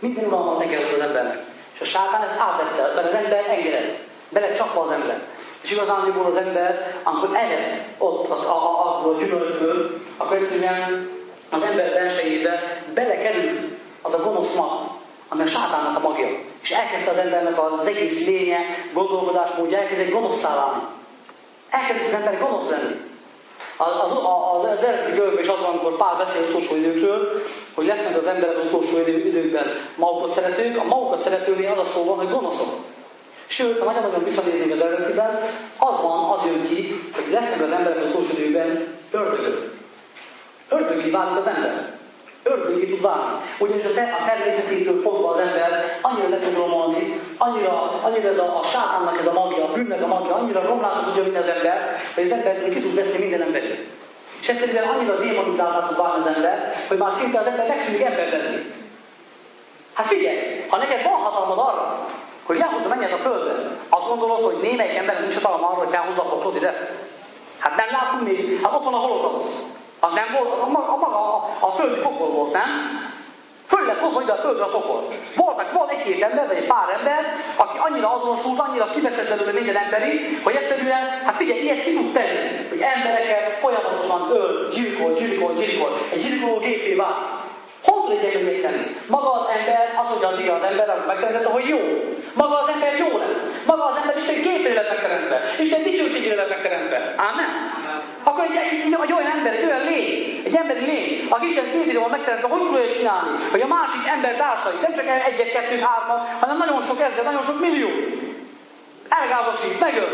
Minden uralmat neki adott az embernek. És a sátán ezt átvette, mert az ember engedett. Bele csapva az ember. És igazándiból az ember, amikor evett ott a, a, a, a gyümölcsből, akkor egyszerűen az ember bensejébe belekerült az a gonosz mag, ami a sátánnak a magja. És elkezdte az embernek az egész lénye, gondolkodásmódja, elkezd egy gonoszszá válni. Elkezd az ember gonosz lenni. Az, az, az, az eredeti görbe is az van, amikor Pál beszél az utolsó időkről, hogy lesznek az emberek az utolsó időkben magukat szeretők. A magukat szeretőnél az a szó van, hogy gonoszok. Sőt, ha nagyon-nagyon visszanéznénk az eredetiben, az van, az jön ki, hogy lesznek az emberek az utolsó időkben ördögök. Ördögé válik az ember. Ördögé tud válni. Ugyanis a, te, a természetétől fogva az ember annyira le tud romolni, annyira, annyira ez a, a sátánnak ez a magja, a bűnnek a magja, annyira romlásra tudja minden az ember, hogy az ember ki tud veszni minden embert. És egyszerűen annyira démonizáltá tud válni az ember, hogy már szinte az ember megszűnik ember lenni. Hát figyelj, ha neked van hatalmad arra, hogy lehozza mennyet a földön, azt gondolod, hogy némelyik embernek nincs hatalma arra, hogy felhozza a poklot ide? Hát nem látunk még, hát ott van a holokausz. Az nem volt, az a maga, a, maga, a, a földi pokol volt, nem? Föl lett hozva ide a földre a pokol. Voltak, volt egy-két ember, vagy egy pár ember, aki annyira azonosult, annyira kiveszett belőle minden emberi, hogy egyszerűen, hát figyelj, ilyet ki tud tenni, hogy embereket folyamatosan öl, gyilkol, gyilkol, gyilkol. Egy gyilkoló gépé válik. Hol tud egy ember tenni? Maga az ember, az, hogy az igaz ember, amit megteremtette, hogy jó. Maga az ember jó lett. Maga az ember Isten képére lett megteremtve. Isten dicsőségére lett megteremtve. Ámen? Akkor egy, egy, egy, egy olyan ember, egy olyan lény, egy emberi lény, aki Isten képére van megteremtve, hogy tudja csinálni? Hogy a másik ember társait, nem csak egyet, kettőt, hármat, hanem nagyon sok ezer, nagyon sok millió. Elgázosít, megöl.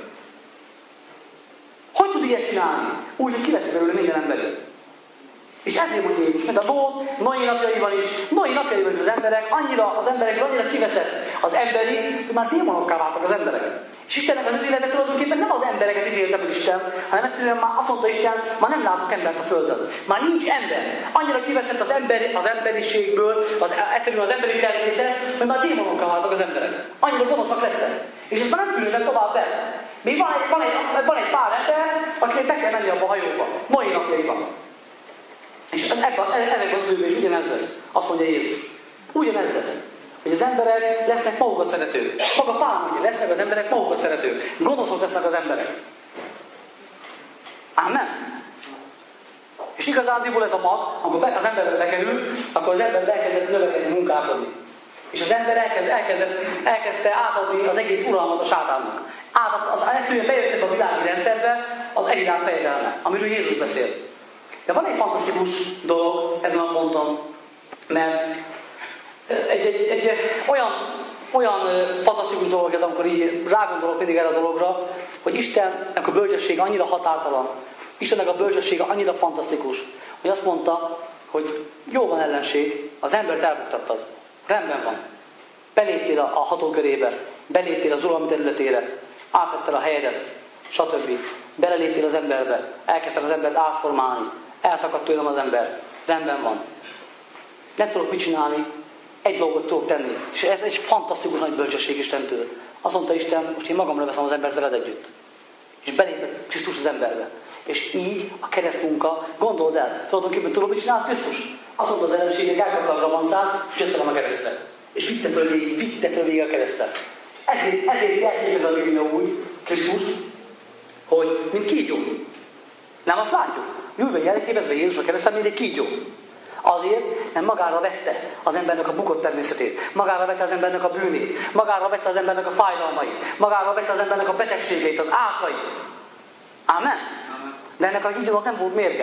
Hogy tud ilyet csinálni? Úgy, hogy kiveszi belőle minden emberi. És ezért mondja Jézus, mint a Lót, Noé napjaiban is, Noé napjaiban is az emberek, annyira, az emberek annyira kiveszett az emberi, hogy már démonokká váltak az emberek. És Istennek az ítéletet tulajdonképpen nem az embereket ítélte meg Isten, hanem egyszerűen már azt mondta Isten, már nem látunk embert a földön. Már nincs ember. Annyira kiveszett az, emberi, az emberiségből, az, egyszerűen az emberi természet, hogy már démonokká váltak az emberek. Annyira gonoszak lettek. És ezt már nem különnek tovább be. Még van egy, van, egy, van egy pár ember, akinek be kell menni abba a hajóba. Noé napjaiban. És ennek az időben is ugyanez lesz. Azt mondja Jézus. Ugyanez lesz. Hogy az emberek lesznek magukat szeretők. Maga Pál mondja, lesznek az emberek magukat szeretők. Gonoszok lesznek az emberek. Ámen. És igazándiból ez a mag, amikor az emberbe bekerül, akkor az ember elkezdett növekedni, munkálkodni. És az ember elkezd, elkezdett, elkezdte átadni az egész uralmat a sátánnak. Átad, az egyszerűen bejött a világi rendszerbe az egyilán fejedelme, amiről Jézus beszél. De van egy fantasztikus dolog ezen a ponton, mert egy, egy, egy olyan, olyan fantasztikus dolog ez, amikor így rágondolok mindig erre a dologra, hogy Istennek a bölcsessége annyira határtalan, Istennek a bölcsessége annyira fantasztikus, hogy azt mondta, hogy jó van ellenség, az embert elbuktattad. Rendben van. Beléptél a hatókörébe, beléptél az uralmi területére, átvettél a helyedet, stb. Beleléptél az emberbe, elkezdted az embert átformálni, elszakadt tőlem az ember. Rendben van. Nem tudok mit csinálni, egy dolgot tudok tenni. És ez egy fantasztikus nagy bölcsesség Istentől. Azt mondta Isten, most én magamra veszem az embert veled együtt. És belépett Krisztus az emberbe. És így a keresztmunka, gondold el, tulajdonképpen tudod, mit csinált Krisztus? Azt mondta az ellenségek, elkapta a gramancát, és összelem a keresztre. És vitte föl végig, vitte föl végig a keresztre. Ezért, ezért elképez a Biblia úgy, Krisztus, hogy mint kígyó. Nem azt látjuk? Ülve jelképezve Jézus a kereszten, mint egy kígyó. Azért, mert magára vette az embernek a bukott természetét, magára vette az embernek a bűnét, magára vette az embernek a fájdalmait, magára vette az embernek a betegségeit, az átlait. Ámen? De ennek a kígyónak nem volt mérge.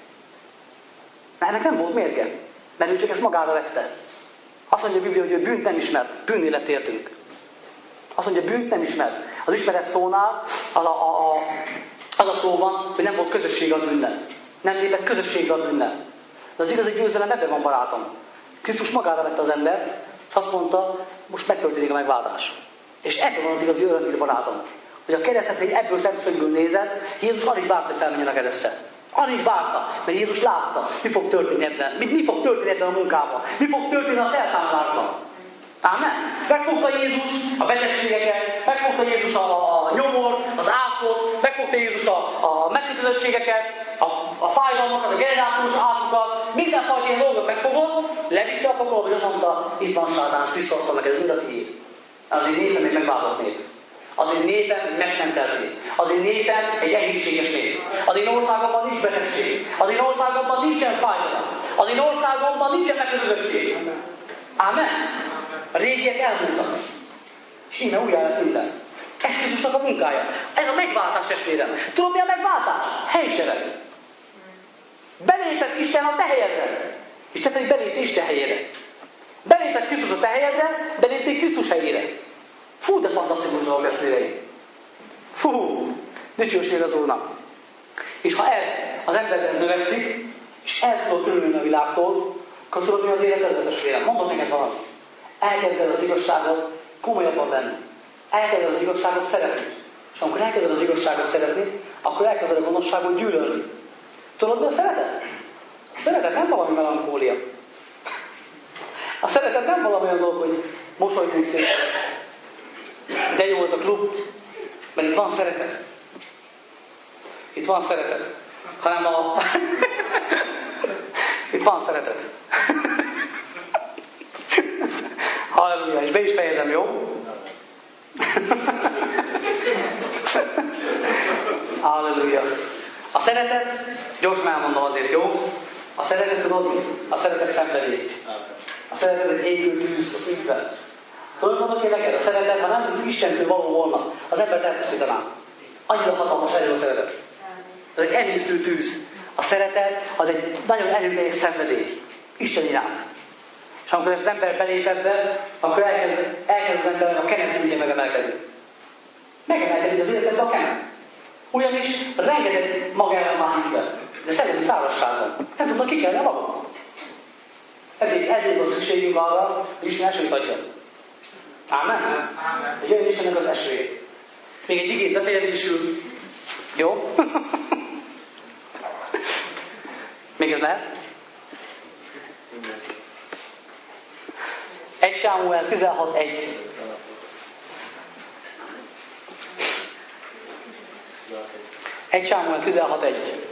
De ennek nem volt mérge. Mert ő csak ezt magára vette. Azt mondja a Biblia, hogy ő bűnt nem ismert, bűnné lett értünk. Azt mondja, bűnt nem ismert. Az ismeret szónál az a, a, a, az a szó van, hogy nem volt közösség a bűnnel. Nem lépett közösségre a bűnnel. De az igazi győzelem ebben van, barátom. Krisztus magára vette az embert, és azt mondta, most megtörténik a megváltás. És ebben van az igazi örömhír, barátom. Hogy a keresztet, hogy ebből szemszögből nézett, Jézus alig várta, hogy felmenjen a keresztre. Alig várta, mert Jézus látta, mi fog történni ebben, mi, mi fog történni ebben a munkában, mi fog történni a feltámadásban. Ámen? Megfogta Jézus a betegségeket, megfogta Jézus a, a nyomort, az átkot, megfogta Jézus a, a megkötözöttségeket, a, a fájdalmakat, a generátoros átokat, mindenfajta ilyen dolgot megfogod, levitt a pokolba, hogy azt mondta, itt van sátán, tisztolta meg, ez mind a tiéd. Az én népem még megváltott Az én népem megszentelt nép. Az én népem egy egészséges nép. Az én országomban nincs betegség. Az én országomban nincsen fájdalom. Az én országomban nincsen megkötözöttség. Ámen? A régiek elmúltak. És íme újjá lett minden. Ez Krisztusnak a munkája. Ez a megváltás, testvérem. Tudod mi a megváltás? Helycsereg. Belépett Isten a te helyedre. Isten pedig belépett Isten helyére. Belépett Krisztus a te helyedre, belépték Krisztus helyére. Fú, de fantasztikus dolog, testvéreim. Fú, dicsőség az Úrnak. És ha ez az emberben növekszik, és el tudod körülni a világtól, akkor tudod, mi az életed, testvérem. Mondok neked valamit. Elkezded az igazságot komolyabban venni. Elkezded az igazságot szeretni. És amikor elkezded az igazságot szeretni, akkor elkezded a gonoszságot gyűlölni. Tudod, mi a szeretet? A szeretet nem valami melankólia. A szeretet nem valami olyan dolog, hogy mosolygunk szépen. De jó az a klub, mert itt van szeretet. Itt van szeretet. Hanem a... itt van szeretet. Halleluja, és be is fejezem, jó? Halleluja. A szeretet, gyorsan elmondom azért, jó? A szeretet tudod mi? A szeretet szenvedély. A szeretet egy égő tűz a szívben. Tudod, mondok én neked, a szeretet, ha nem Istentől való volna, az embert elpusztítaná. Annyira hatalmas erő a szeretet. Ez egy emésztő tűz. A szeretet az egy nagyon erőteljes szenvedély. Isten iránt. És amikor az ember belép ebbe, akkor elkezd, elkezd az embernek a kenet szintje megemelkedni. Megemelkedik az életedbe a kenet. Ugyanis rengeteg maga ellen már hitve. De szellemi szárazságon. Nem tudnak kikelni a maguk. Ezért, ezért van szükségünk arra, hogy Isten esőt adja. Ámen? Hogy jöjjön Istennek az esője. Még egy igét befejezésül. Jó? Még ez lehet? egy Sámuel tizenhat egy. egy Sámuel tizenhat egy.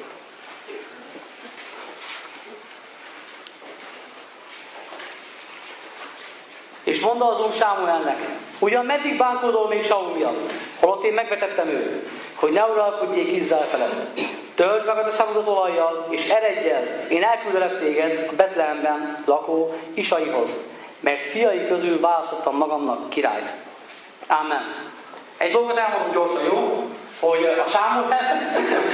És mondta az Úr Sámuelnek, ugyan meddig bánkodol még Saul miatt, holott én megvetettem őt, hogy ne uralkodjék Izrael felett. Töltsd magad a szabadat olajjal, és eredj el, én elküldelek téged a Betlehemben lakó Isaihoz, mert fiai közül választottam magamnak királyt. Ámen. Egy dolgot elmondom gyorsan, jó? Hogy a Sámuel...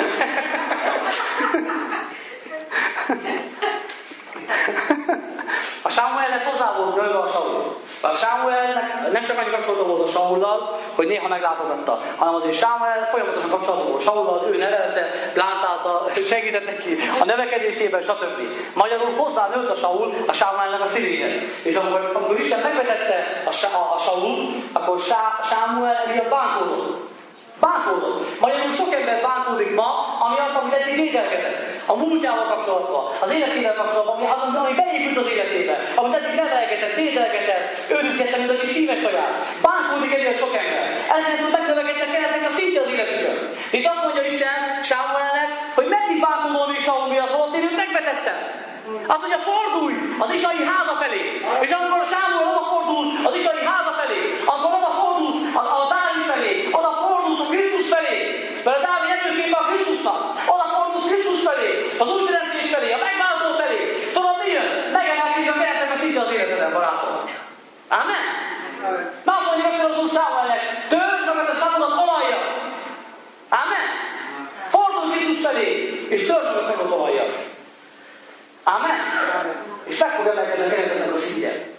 A Sámuelnek hozzá volt rögve a Saul. A Sámuelnek nem csak annyi kapcsolata volt a Saullal, hogy néha meglátogatta, hanem azért Sámuel folyamatosan kapcsolata volt Saullal, ő nevelte, plántálta, segített neki a növekedésében, stb. Magyarul hozzá nőtt a Saul a Sámuelnek a szívéhez. És amikor, amikor Isten megvetette a, a, a Saul, akkor Sá, Sámuel miatt bántódott. Bántódott. Magyarul sok ember bántódik ma, ami az, amit eddig védelkedett. A múltjával kapcsolatban, az életével kapcsolatban, ami, ami beépült az életébe, amit eddig nevelgetett, védelkedett, őrizgetett, mint a kis hímes saját. Bántódik emiatt sok ember. Ezért tud megnövekedni a keretnek a szintje az életükön. Itt azt mondja Isten Sámuelnek, hogy meddig bántódol még Saul miatt, holott én őt megvetettem. Azt mondja, fordulj az Isai háza felé. És amikor Sámuel odafordul az Isai háza felé, akkor odafordulsz a, a Dávid felé, odafordulsz a Krisztus felé. Mert a Dávid előképpen a Krisztusnak. Odafordulsz Krisztus felé, az új teremtés felé, a megváltó felé. Tudod mi jön? Megemelkedik a keretnek a szintje az életeden, barátom. Ámen? Már azt mondja, hogy az Úr Sámuelnek, töltsd magad a szabadat olajjal. Ámen? Fordulj Krisztus felé, és töltsd meg a szabadat olajjal. Ámen? És meg fog emelkedni a keretednek a szintje.